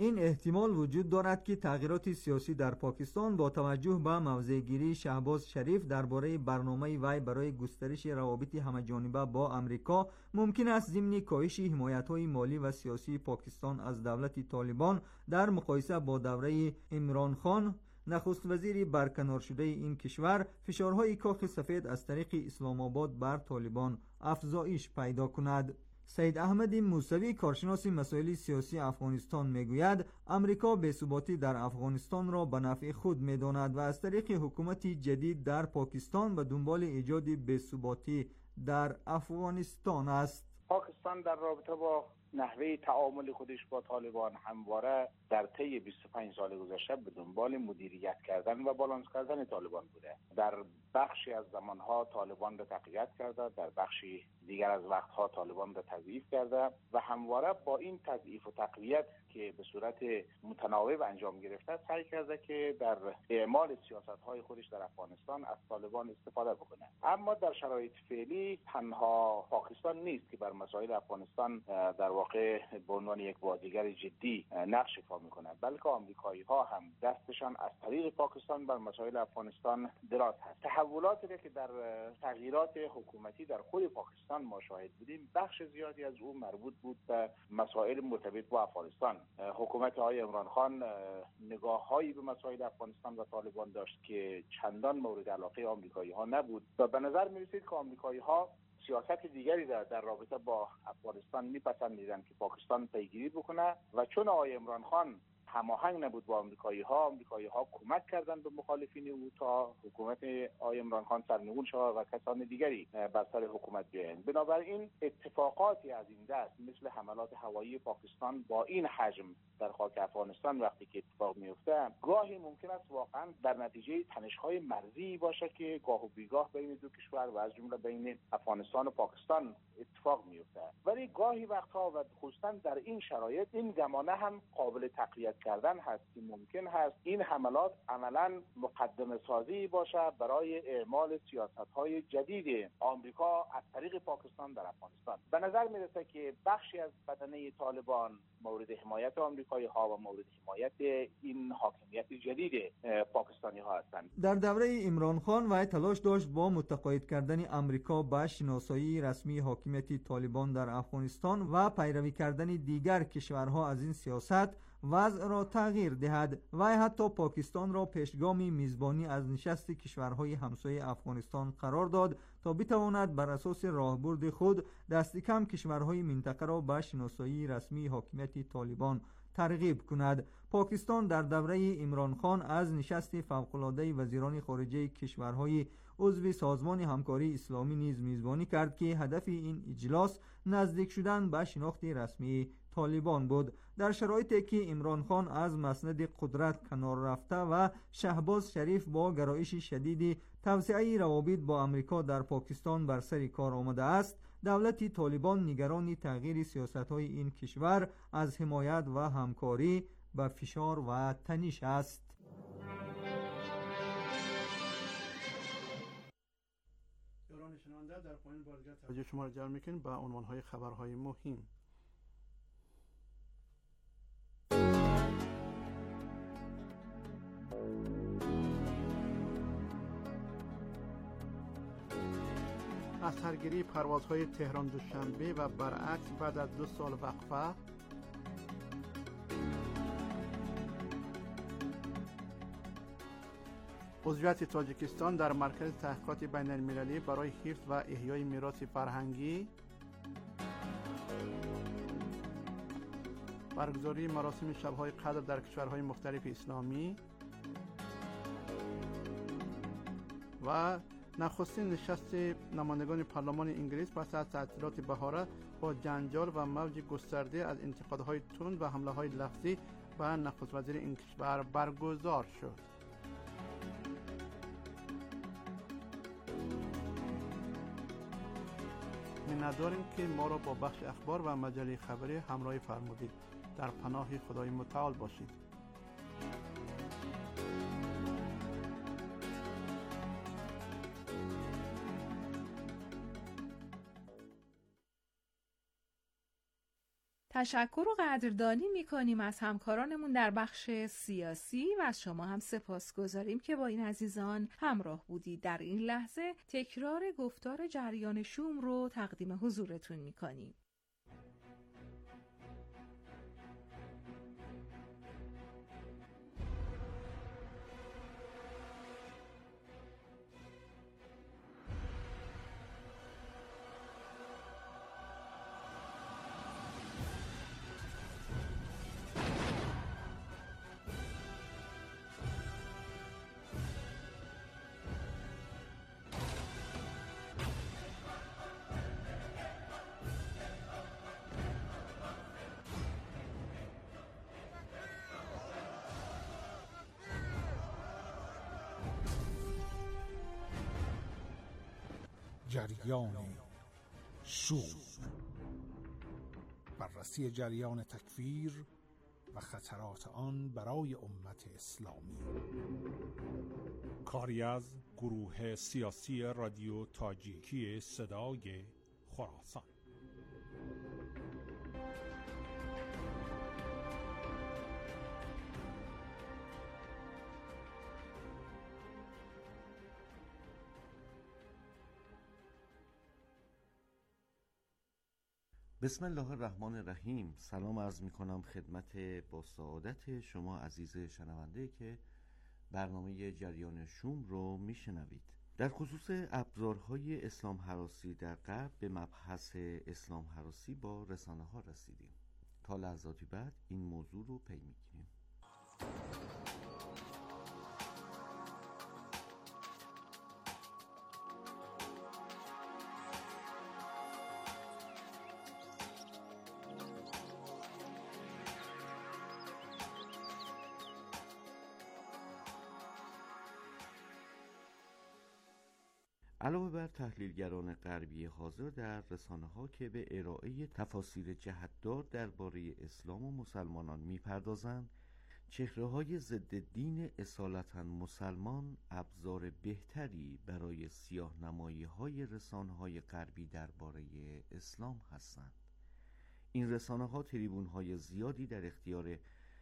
این احتمال وجود دارد که تغییرات سیاسی در پاکستان با توجه به موضع‌گیری شهباز شریف درباره برنامه وی برای گسترش روابط همه‌جانبه با امریکا ممکن است ضمن کاهش حمایت‌های مالی و سیاسی پاکستان از دولت طالبان در مقایسه با دوره عمران خان نخست وزیر برکنار شده این کشور فشارهای کاخ سفید از طریق اسلام آباد بر طالبان افزایش پیدا کند. سید احمد موسوی کارشناس مسائل سیاسی افغانستان میگوید امریکا بی‌ثباتی در افغانستان را به نفع خود می‌داند و از طریق حکومت جدید در پاکستان به دنبال ایجاد بی‌ثباتی در افغانستان است. پاکستان در رابطه با نحوه تعامل خودش با طالبان همواره در طی بیست و پنج سال گذشته به دنبال مدیریت کردن و بالانس کردن طالبان بوده. در بخشی از زمانها طالبان را تقویت کرده، در بخشی دیگر از وقتها طالبان را تضعیف کرده و همواره با این تضعیف و تقویت که به صورت متناوب انجام گرفته سعی کرده که در اعمال سیاست‌های خودش در افغانستان از طالبان استفاده بکنه. اما در شرایط فعلی تنها پاکستان نیست که بر مسائل افغانستان در واقع به عنوان یک بازیگر جدی نقش ایفا میکنه، بلکه آمریکایی‌ها هم دستشان از طریق پاکستان بر مسائل افغانستان دراز هست. تحولاتی که در تغییرات حکومتی در خود پاکستان ما شاهد بودیم بخش زیادی از اون مربوط بود به مسائل مرتبط با افغانستان. حکومت آقای عمران خان نگاه‌هایی به مسائل افغانستان و طالبان داشت که چندان مورد علاقه آمریکایی‌ها نبود و به نظر می‌رسید که آمریکایی‌ها سیاست دیگری در, در رابطه با افغانستان میپسندیدن که پاکستان پیگیری بکنه و چون آقای عمران خان هماهنگ نبود با آمریکایی‌ها، آمریکایی‌ها کمک کردند به مخالفین او تا حکومت آقای عمران خان سرنگون شود و کسان دیگری بر سر حکومت بیایند. بنابراین اتفاقاتی از این دست مثل حملات هوایی پاکستان با این حجم در خاک افغانستان وقتی که اتفاق میفته گاهی ممکن است واقعا در نتیجه تنش‌های مرزی باشه که گاه و بیگاه بین دو کشور و از جمله بین افغانستان و پاکستان اتفاق میفته، ولی گاهی وقتها و خصوصا در این شرایط این گمانه هم قابل تقویت کردن هست که ممکن هست این حملات عملاً مقدمه سازی باشه برای اعمال سیاست‌های جدید آمریکا از طریق پاکستان در افغانستان. به نظر میرسه که بخشی از بدنه طالبان مورد حمایت آمریکایی‌ها و مورد حمایت این حاکمیت جدید پاکستانی‌ها هستند. در دوره عمران خان وی تلاش داشت با متقاعد کردن آمریکا با شناسایی رسمی حاکمیت طالبان در افغانستان و پیروی کردن دیگر کشورها از این سیاست وضع را تغییر دهد. وی حتی پاکستان را پیشگامی میزبانی از نشست کشورهای همسایه افغانستان قرار داد تا بتواند بر اساس راهبرد خود دست کم کشورهای منطقه را به شناسایی رسمی حاکمیت طالبان ترغیب کند. پاکستان در دوره عمران خان از نشست فوق‌العاده وزیران خارجه کشورهای عضو سازمان همکاری اسلامی نیز میزبانی کرد که هدف این اجلاس نزدیک شدن به شناخت رسمی طالبان بود. در شرایطی که عمران خان از مسند قدرت کنار رفته و شهباز شریف با گرایش شدید توسعه روابط با امریکا در پاکستان بر سر کار آمده است، دولت طالبان نگران تغییر سیاست‌های این کشور از حمایت و همکاری به فشار و تنش است. دوران شنونده در پایین بارگاه توجه شما را جلب می‌کنیم به عنوان‌های خبرهای مهم. از سرگیری پروازهای تهران دوشنبه و برعکس بعد از دو سال وقفه، عضویت تاجیکستان در مرکز تحقیقات بین المللی برای حفظ و احیای میراث فرهنگی، برگزاری مراسم شب‌های قدر در کشورهای مختلف اسلامی و نخستین نشست نمایندگان پارلمان انگلیس پس از تعطیلات بهاره با جنجال و موج گسترده از انتقادهای تند و حمله‌های لفظی به نخست وزیر این کشور برگزار شد. می‌نداریم که ما را با بخش اخبار و مجله خبری همراه فرمودید. در پناه خدای متعال باشید. تشکر و قدردانی میکنیم از همکارانمون در بخش سیاسی و از شما هم سپاسگزاریم که با این عزیزان همراه بودید. در این لحظه تکرار گفتار جریان شوم رو تقدیم حضورتون میکنیم. جریان شور، بررسی جریان تکفیر و خطرات آن برای امت اسلامی. کاری از گروه سیاسی رادیو تاجیکی صدای خراسان. بسم الله الرحمن الرحیم. سلام عرض می کنم خدمت با سعادت شما عزیز شنونده که برنامه جریان شوم رو می شنوید. در خصوص ابزارهای اسلام هراسی در غرب به مبحث اسلام هراسی با رسانه ها رسیدیم. تا لحظاتی بعد این موضوع رو پی می گیریم. علاوه بر تحلیلگران غربی حاضر در رسانه‌ها که به ارائه تفاسیر جهت‌دار درباره اسلام و مسلمانان می‌پردازند، چهره‌های ضد دین اصالتاً مسلمان ابزار بهتری برای سیاه‌نمایی‌های رسانه‌های غربی درباره اسلام هستند. این رسانه‌ها تریبون‌های زیادی در اختیار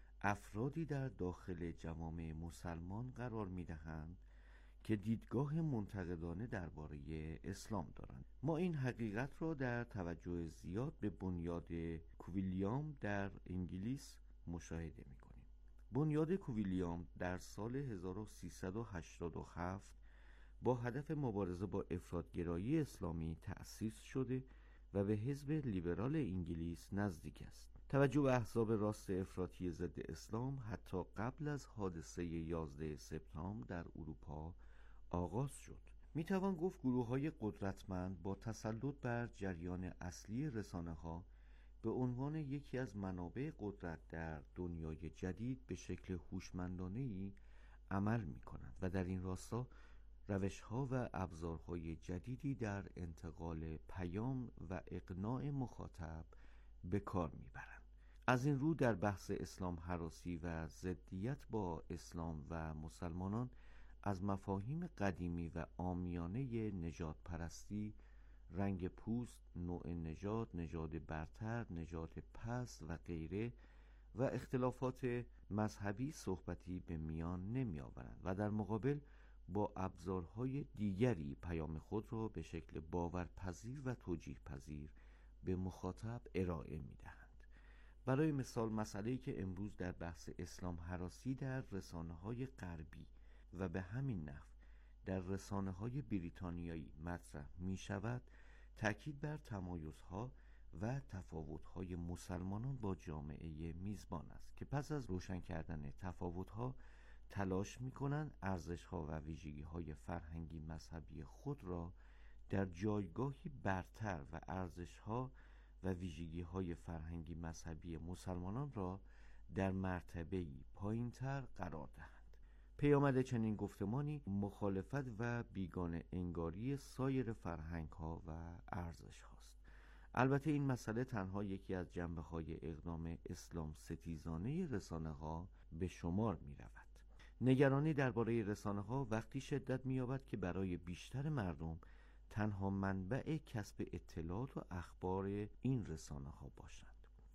افرادی در داخل جوامع مسلمان قرار می‌دهند که دیدگاه منتقدانه درباره اسلام دارند. ما این حقیقت را در توجه زیاد به بنیاد کویلیام در انگلیس مشاهده می‌کنیم. بنیاد کویلیام در سال هزار و سیصد و هشتاد و هفت با هدف مبارزه با افراط‌گرایی اسلامی تأسیس شده و به حزب لیبرال انگلیس نزدیک است. توجه به احزاب راست افراطی ضد اسلام حتی قبل از حادثه یازده سپتامبر در اروپا آغاز شد. میتوان گفت گروه‌های قدرتمند با تسلط بر جریان اصلی رسانه‌ها به عنوان یکی از منابع قدرت در دنیای جدید به شکل هوشمندانه‌ای عمل می‌کنند و در این راستا روش‌ها و ابزارهای جدیدی در انتقال پیام و اقناع مخاطب به کار می‌برند. از این رو در بحث اسلام هراسی و ضدیت با اسلام و مسلمانان از مفاهیم قدیمی و عامیانه نژاد پرستی، رنگ پوست، نوع نژاد، نژاد برتر، نژاد پست و غیره و اختلافات مذهبی صحبتی به میان نمی آورند و در مقابل با ابزارهای دیگری پیام خود را به شکل باورپذیر و توجیه پذیر به مخاطب ارائه می دهند. برای مثال مسئله‌ای که امروز در بحث اسلام هراسی در رسانه‌های غربی و به همین نحو در رسانه‌های بریتانیایی مطرح می شود، تأکید بر تمایزها و تفاوت‌های مسلمانان با جامعه میزبان است که پس از روشن کردن تفاوت‌ها تلاش می‌کنند ارزش‌ها و ویژگی‌های فرهنگی مذهبی خود را در جایگاهی برتر و ارزش‌ها و ویژگی‌های فرهنگی مذهبی مسلمانان را در مرتبه‌ای پایین‌تر قرار دهند. پیامد چنین گفتمانی مخالفت و بیگانه انگاری سایر فرهنگ‌ها و ارزش‌هاست. البته این مسئله تنها یکی از جنبه‌های اقدام اسلام ستیزانه رسانه‌ها به شمار می‌رود. نگرانی درباره رسانه‌ها وقتی شدت می‌یابد که برای بیشتر مردم تنها منبع کسب اطلاعات و اخبار این رسانه‌ها باشند.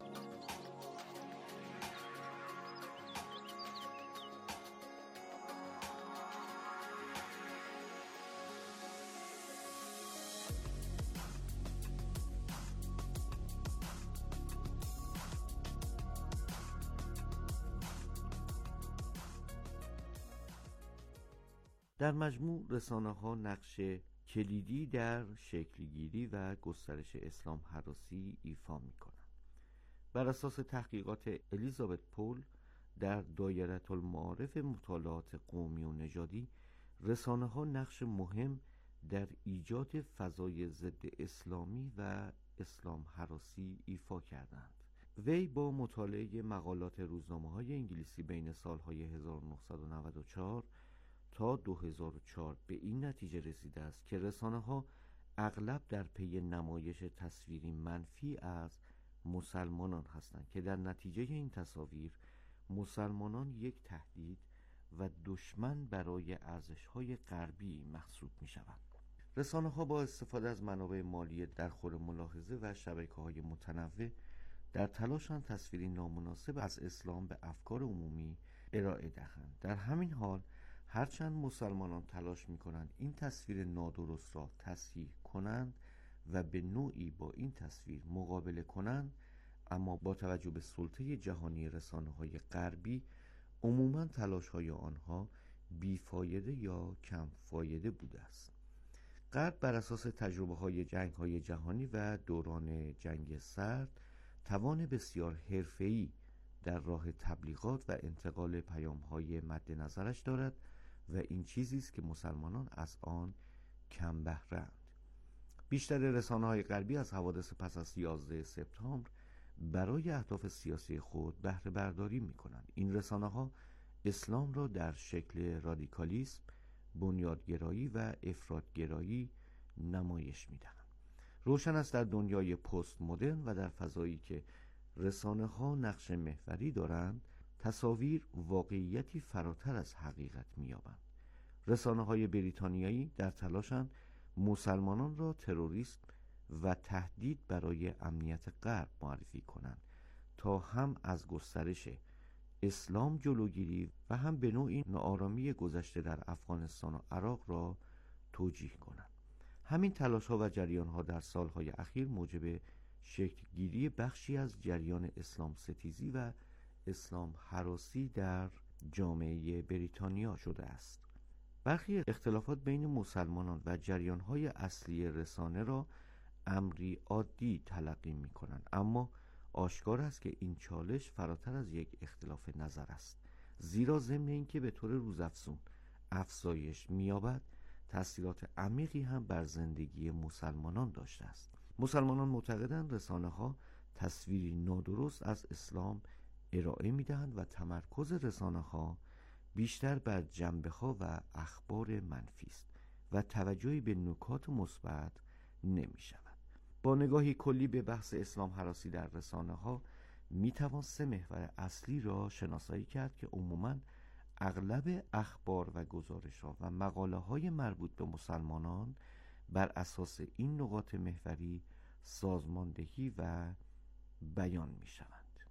در مجموع رسانه‌ها نقش کلیدی در شکلگیری و گسترش اسلام هراسی ایفا می‌کنند. بر اساس تحقیقات الیزابت پول در دایره المعارف مطالعات قومی و نژادی، رسانه‌ها نقش مهم در ایجاد فضای ضد اسلامی و اسلام هراسی ایفا کردند. وی با مطالعه مقالات روزنامه‌های انگلیسی بین سال‌های هزار و نهصد و نود و چهار تا دو هزار و چهار به این نتیجه رسیده است که رسانه‌ها اغلب در پی نمایش تصویری منفی از مسلمانان هستند که در نتیجه این تصاویر مسلمانان یک تهدید و دشمن برای ارزش‌های غربی محسوب می‌شوند. رسانه‌ها با استفاده از منابع مالی در خور ملاحظه و شبکه‌های متنوع در تلاشند تصویری نامناسب از اسلام به افکار عمومی ارائه دهند. در همین حال هرچند مسلمانان تلاش می‌کنند این تصویر نادرست را تصحیح کنند و به نوعی با این تصویر مقابله کنند، اما با توجه به سلطه جهانی رسانه‌های غربی عموماً تلاش‌های آنها بیفایده یا کم فایده بوده است. غرب بر اساس تجربه‌های جنگ‌های جهانی و دوران جنگ سرد توان بسیار حرفه‌ای در راه تبلیغات و انتقال پیام‌های مد نظرش دارد و این چیزی است که مسلمانان از آن کم بهره‌اند. بیشتر رسانه‌های غربی از حوادث پس از یازده سپتامبر برای اهداف سیاسی خود بهره برداری می‌کنند. این رسانه‌ها اسلام را در شکل رادیکالیسم، بنیادگرایی و افراط‌گرایی نمایش می‌دهند. روشن است در دنیای پست مدرن و در فضایی که رسانه‌ها نقش محوری دارند، تصاویر واقعیتی فراتر از حقیقت می‌یابند. رسانه‌های بریتانیایی در تلاشند مسلمانان را تروریست و تهدید برای امنیت غرب معرفی کنند تا هم از گسترش اسلام جلوگیری و هم به نوعی ناآرامی گذشته در افغانستان و عراق را توجیه کنند. همین تلاش‌ها و جریان‌ها در سال‌های اخیر موجب شکل‌گیری بخشی از جریان اسلام ستیزی و اسلام هراسی در جامعه بریتانیا شده است. برخی اختلافات بین مسلمانان و جریان‌های اصلی رسانه را امری عادی تلقی می‌کنند، اما آشکار است که این چالش فراتر از یک اختلاف نظر است، زیرا ضمن اینکه به طور روزافزون افزایش می‌یابد، تأثیرات عمیقی هم بر زندگی مسلمانان داشته است. مسلمانان معتقدند رسانه‌ها تصویری نادرست از اسلام ارائه می‌دهند و تمرکز رسانه‌ها بیشتر بر جنبه‌ها و اخبار منفی است و توجهی به نکات مثبت نمی‌شود. با نگاهی کلی به بحث اسلام هراسی در رسانه‌ها می‌توان سه محور اصلی را شناسایی کرد که عموماً اغلب اخبار و گزارش‌ها و مقاله‌های مربوط به مسلمانان بر اساس این نقاط محوری سازماندهی و بیان می‌شوند.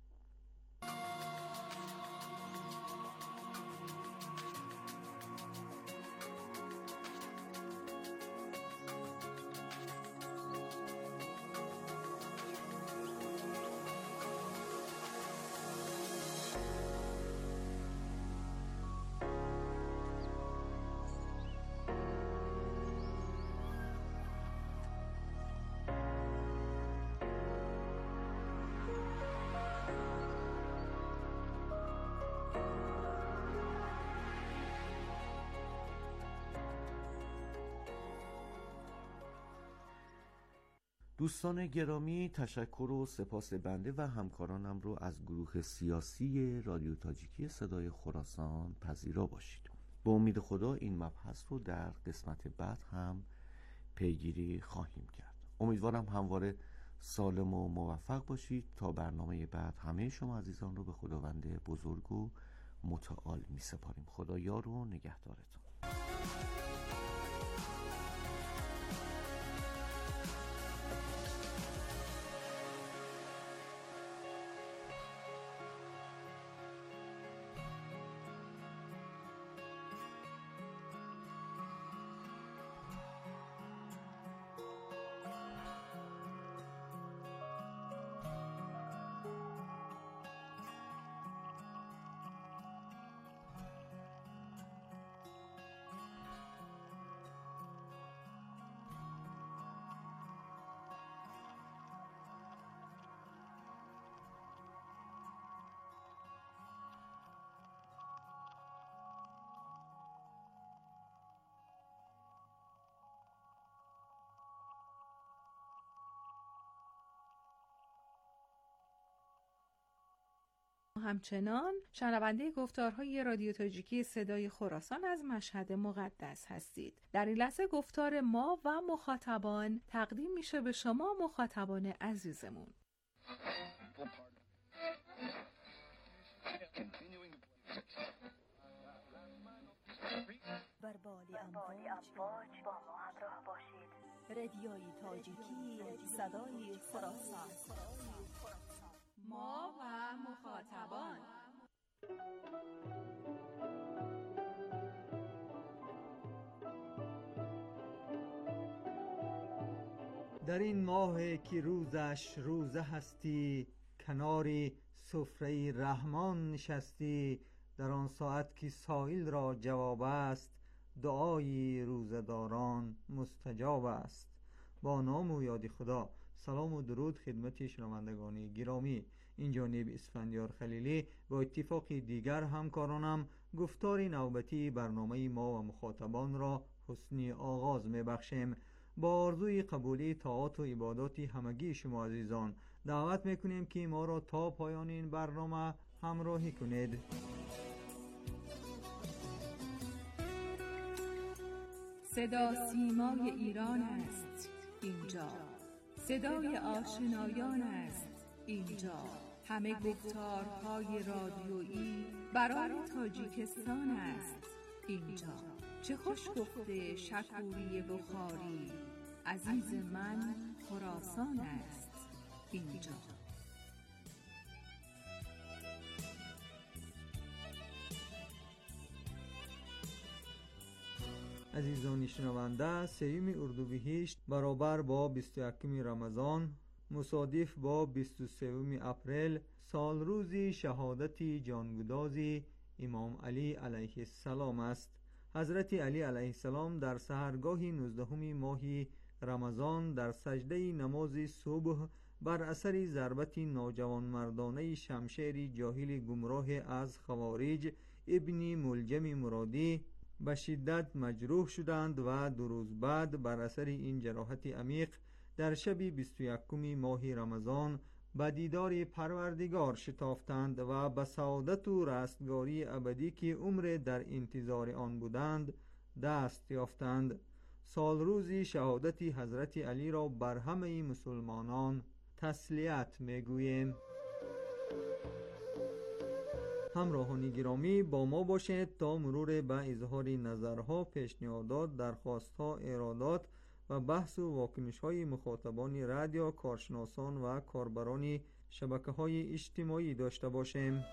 دوستان گرامی، تشکر و سپاس بنده و همکارانم رو از گروه سیاسی رادیو تاجیکی صدای خراسان پذیرا باشید. به امید خدا این مبحث رو در قسمت بعد هم پیگیری خواهیم کرد. امیدوارم همواره سالم و موفق باشید. تا برنامه بعد همه شما عزیزان رو به خداوند بزرگ و متعال می سپاریم. خدا یار و نگهدارتون. همچنان شنونده گفتارهای رادیو تاجیکی صدای خراسان از مشهد مقدس هستید. در این لحظه گفتار ما و مخاطبان تقدیم میشه به شما مخاطبان عزیزمون. بر بال امواج با ما همراه باشید. رادیوی تاجیکی صدای خراسان. ما و مخاطبان. در این ماه که روزش روزه هستی، کناری سفره رحمان نشستی. در آن ساعت که سائل را جواب است، دعای روزداران مستجاب است. با نام و یاد خدا. سلام و درود خدمت شنوندگان گرامی. این جانب اسفندیار خلیلی با اتفاق دیگر همکارانم گفتار نوبتی برنامه ما و مخاطبان را حسنی آغاز میبخشیم. با آرزوی قبولی طاعات و عبادات همگی شما عزیزان دعوت میکنیم که ما را تا پایان این برنامه همراهی کنید. صدا سیمای ایران است اینجا، صدای آشنایان است اینجا، همه گفتارهای رادیویی برای تاجیکستان است اینجا. چه خوش گفته شکوری بخاری، عزیز من خراسان است اینجا. عزیزان شنونده، سیوم اردوبهشت برابر با بیست و یکم رمضان مصادف با بیست و سوم اپریل سال روزی شهادت جانگدازی امام علی علیه السلام است. حضرت علی علیه السلام در سحرگاه نوزدهم ماه رمضان در سجده نماز صبح بر اثر ضربت نوجوان مردانه شمشیر جاهل گمراه از خوارج ابن ملجم مرادی به شدت مجروح شدند و دو روز بعد بر اثر این جراحت عمیق در شب بیست و یکم ماه رمضان به دیدار پروردگار شتافتند و به سعادت و رستگاری ابدی که عمر در انتظار آن بودند دست یافتند. سال روزی شهادت حضرت علی را بر همه مسلمانان تسلیت میگوییم. همراهان گرامی با ما باشید تا مرور به اظهار نظرها، پیشنهادات، درخواستها، ارادات و بحث و واکنش‌های مخاطبان رادیو، کارشناسان و کاربران شبکه‌های اجتماعی داشته باشیم.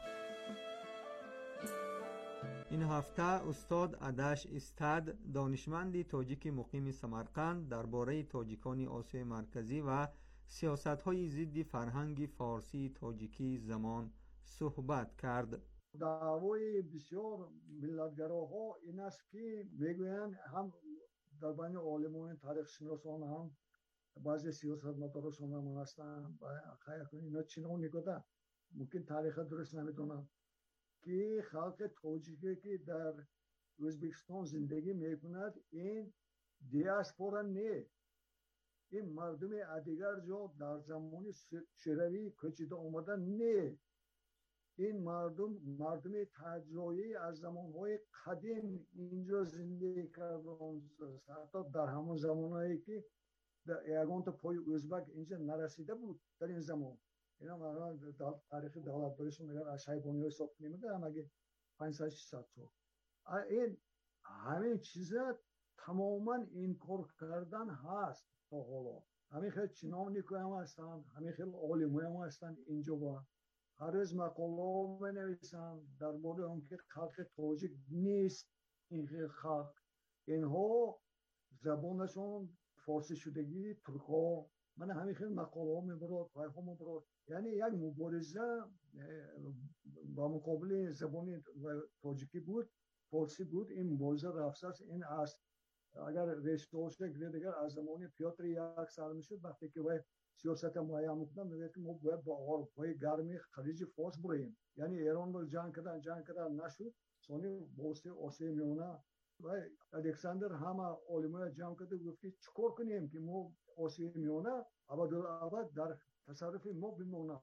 این هفته استاد عدش استاد، دانشمند تاجیک مقیم سمرقند، درباره تاجیکان آسیای مرکزی و سیاست‌های ضد فرهنگ فارسی تاجیکی زمان صحبت کرد. دعوای بسیار ملتگراها این است که میگویند هم در بین عالمان تاریخ شناسان هم بعضی سیاستمداران هم هستند و خیلی کنید اینا چنان نگاه ممکن تاریخ درست نمیدونن که خلق تاجیکی که در ازبکستان زندگی میکند این دیاسپورا نه، این مردم دیگر جا در زمان شوروی کوچیده اومدن نه، این مردم مردم تجرایی از زمانهای قدیم اینجا زندگی کردن، حتی در همون زمانهایی که یگان تا پای ازبک اینجا نرسیده بود در این زمان. اینا مثلا در تاریخ دولتداریشون اگر از شیبانی های ساخت نمیده هم اگه پانصد ششصد سال این همین چیزا تماما این کار کردن هست تا حالا. همین خیلی چنانی که هم هستن، همین خیلی عالمای هم هستن اینجا با هر روز مقاله می نویسن در مورد اون که خلق تاجیک نیست. این خلق اینها زبانشون فارسی شدگی ترکا، من همین خیلی مقاله می برد پیغام می برد، یعنی یک مبارزه با مقابل زبان تاجیکی بود، فارسی بود. این مبارزه رفت این است اگر رشته دیگر از زمان پیاتر یک سال میشد وقتی که وای سیاست معین میکنن میگه که ما باید با آرپای گرمی خلیج فارس بریم، یعنی ایران رو جنگ کردن جنگ کردن نشد سونی بوسه آسیا میونه و الکساندر همه علمای جمع کرده گفت که چیکار کنیم که ما آسیا میونه ابد الابد در تصرف ما بمونه.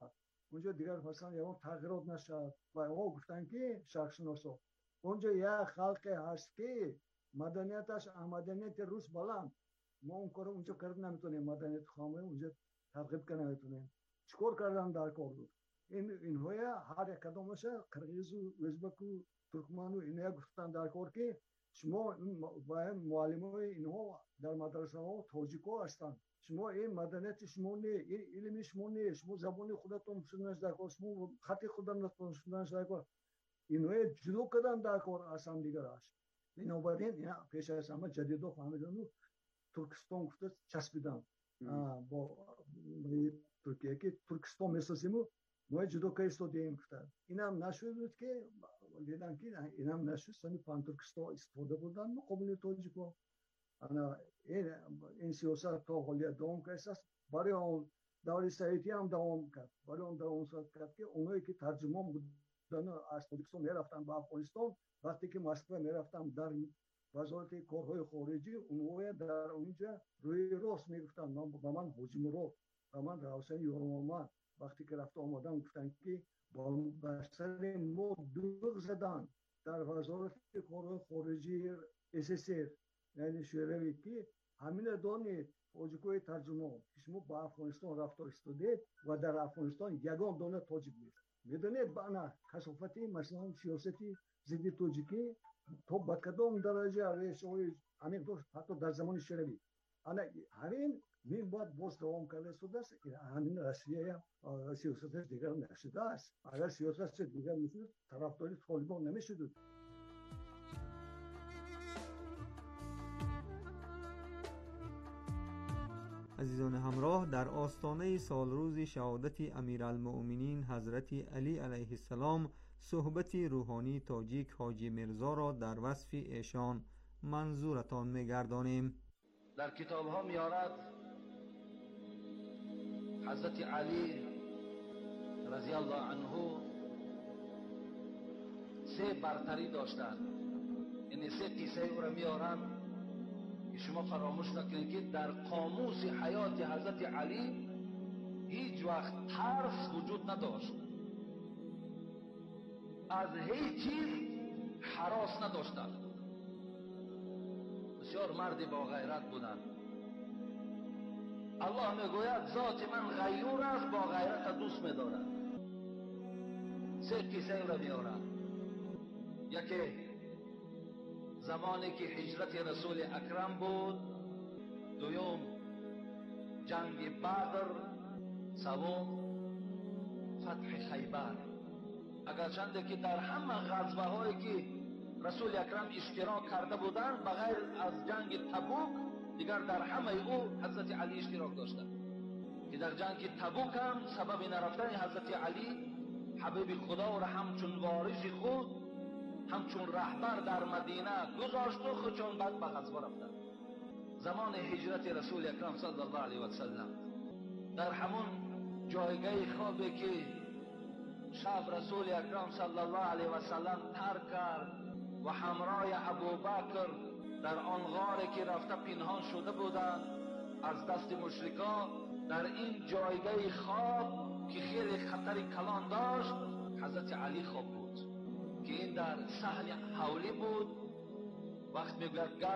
اونجا دیگر مثلا یه تغییرات نشد و اونا گفتن که شرق شناسا اونجا یه خلق هست که مدنیتش مدنیت روس بلند، ما اون کارو اونجا کرد نمیتونیم، مدنیت خامه اونجا ترغیب کنه نمیتونیم. چیکار کردن در کار بود این اینها هر یک کدومش قرقیز و ازبک و ترکمن و اینا گفتن در کار که شما با معلمای اینها در مدرسه ها تاجیکا هستن، شما این مدنیت شما نه، این علم شما نه، شما زبان خودتون شدنش در کار، شما خط خودتون شدنش در کار، اینها جلو کردن در کار اصلا دیگر است. بنابراین اینا پیش از همه جدیدا فهمیدن و ترکستان گفته چسبیدن با ترکیه که ترکستان میسازیم ما جدا که استودیم گفتن. اینم نشد بود که دیدن که اینم نشد سنی پان ترکستان استفاده بودن مقابل تاجیکا. انا این این سیاست تا حالی دوام که اساس برای اون دوره سعیدی هم دوام کرد، برای اون دوام کرد که اونایی که ترجمان بودن از ترکستان میرفتن به افغانستان، وقتی که مسکو میرفتن در وزارت کارهای خارجی اونها در اونجا روی راست میگفتن من با من حاجی مراد و من روشن یورمامن وقتی که رفت آمدن گفتن که با بسر ما دوغ زدن در وزارت کارهای خارجی اس اس ار یعنی شوروی که همین دانه تاجیکای ترجمان که شما با افغانستان رفت استودید و در افغانستان یگان دانه تاجیک نیست. میدونید بنا کثافتی مثلا سیاستی ضد تاجیکی تو با کدام درجه رئیس‌های همین دو حتی در زمان شوروی انا همین این باید باز دوام کرده شده است. همین روسیه سیاست دیگر نشده است. اگر سیاست دیگر میشد طرفدار طالبان نمیشد. عزیزان همراه، در آستانه سالروز شهادت امیرالمؤمنین حضرت علی علیه السلام صحبت روحانی تاجیک حاجی مرزا را در وصف ایشان منظورتان می‌گردانیم. در کتاب ها میارد حضرت علی رضی الله عنه سه برتری داشتند. این سه قصه او را میارند که شما فراموش نکنید که در قاموس حیات حضرت علی هیچ وقت ترس وجود نداشت، از هیچ چیز هراس نداشتند، بسیار مرد با غیرت بودند. الله میگوید ذات من غیور است، با غیرت دوست می‌دارد. سه قصه را میارم. یکی زمانی که هجرت رسول اکرم بود، دوم جنگ بدر، سوم فتح خیبر. اگرچند که در همه غزوه هایی که رسول اکرم اشتراک کرده بودند بغیر از جنگ تبوک دیگر در همه او حضرت علی اشتراک داشتند که در جنگ تبوک هم سبب نرفتن حضرت علی حبیب خدا را همچون وارث خود همچون رهبر در مدینه گذاشت و خودشان بعد به غزوه رفتند. زمان هجرت رسول اکرم صلی الله علیه و سلم در همون جایگاه خوابی که شب رسول اکرم صلی الله علیه و سلم ترک کرد و همراه ابوبکر در آن غاری که رفته پنهان شده بودند از دست مشرکان، در این جایگاه خواب که خیلی خطر کلان داشت حضرت علی خواب بود که این در صحن حولی بود. وقت میگوید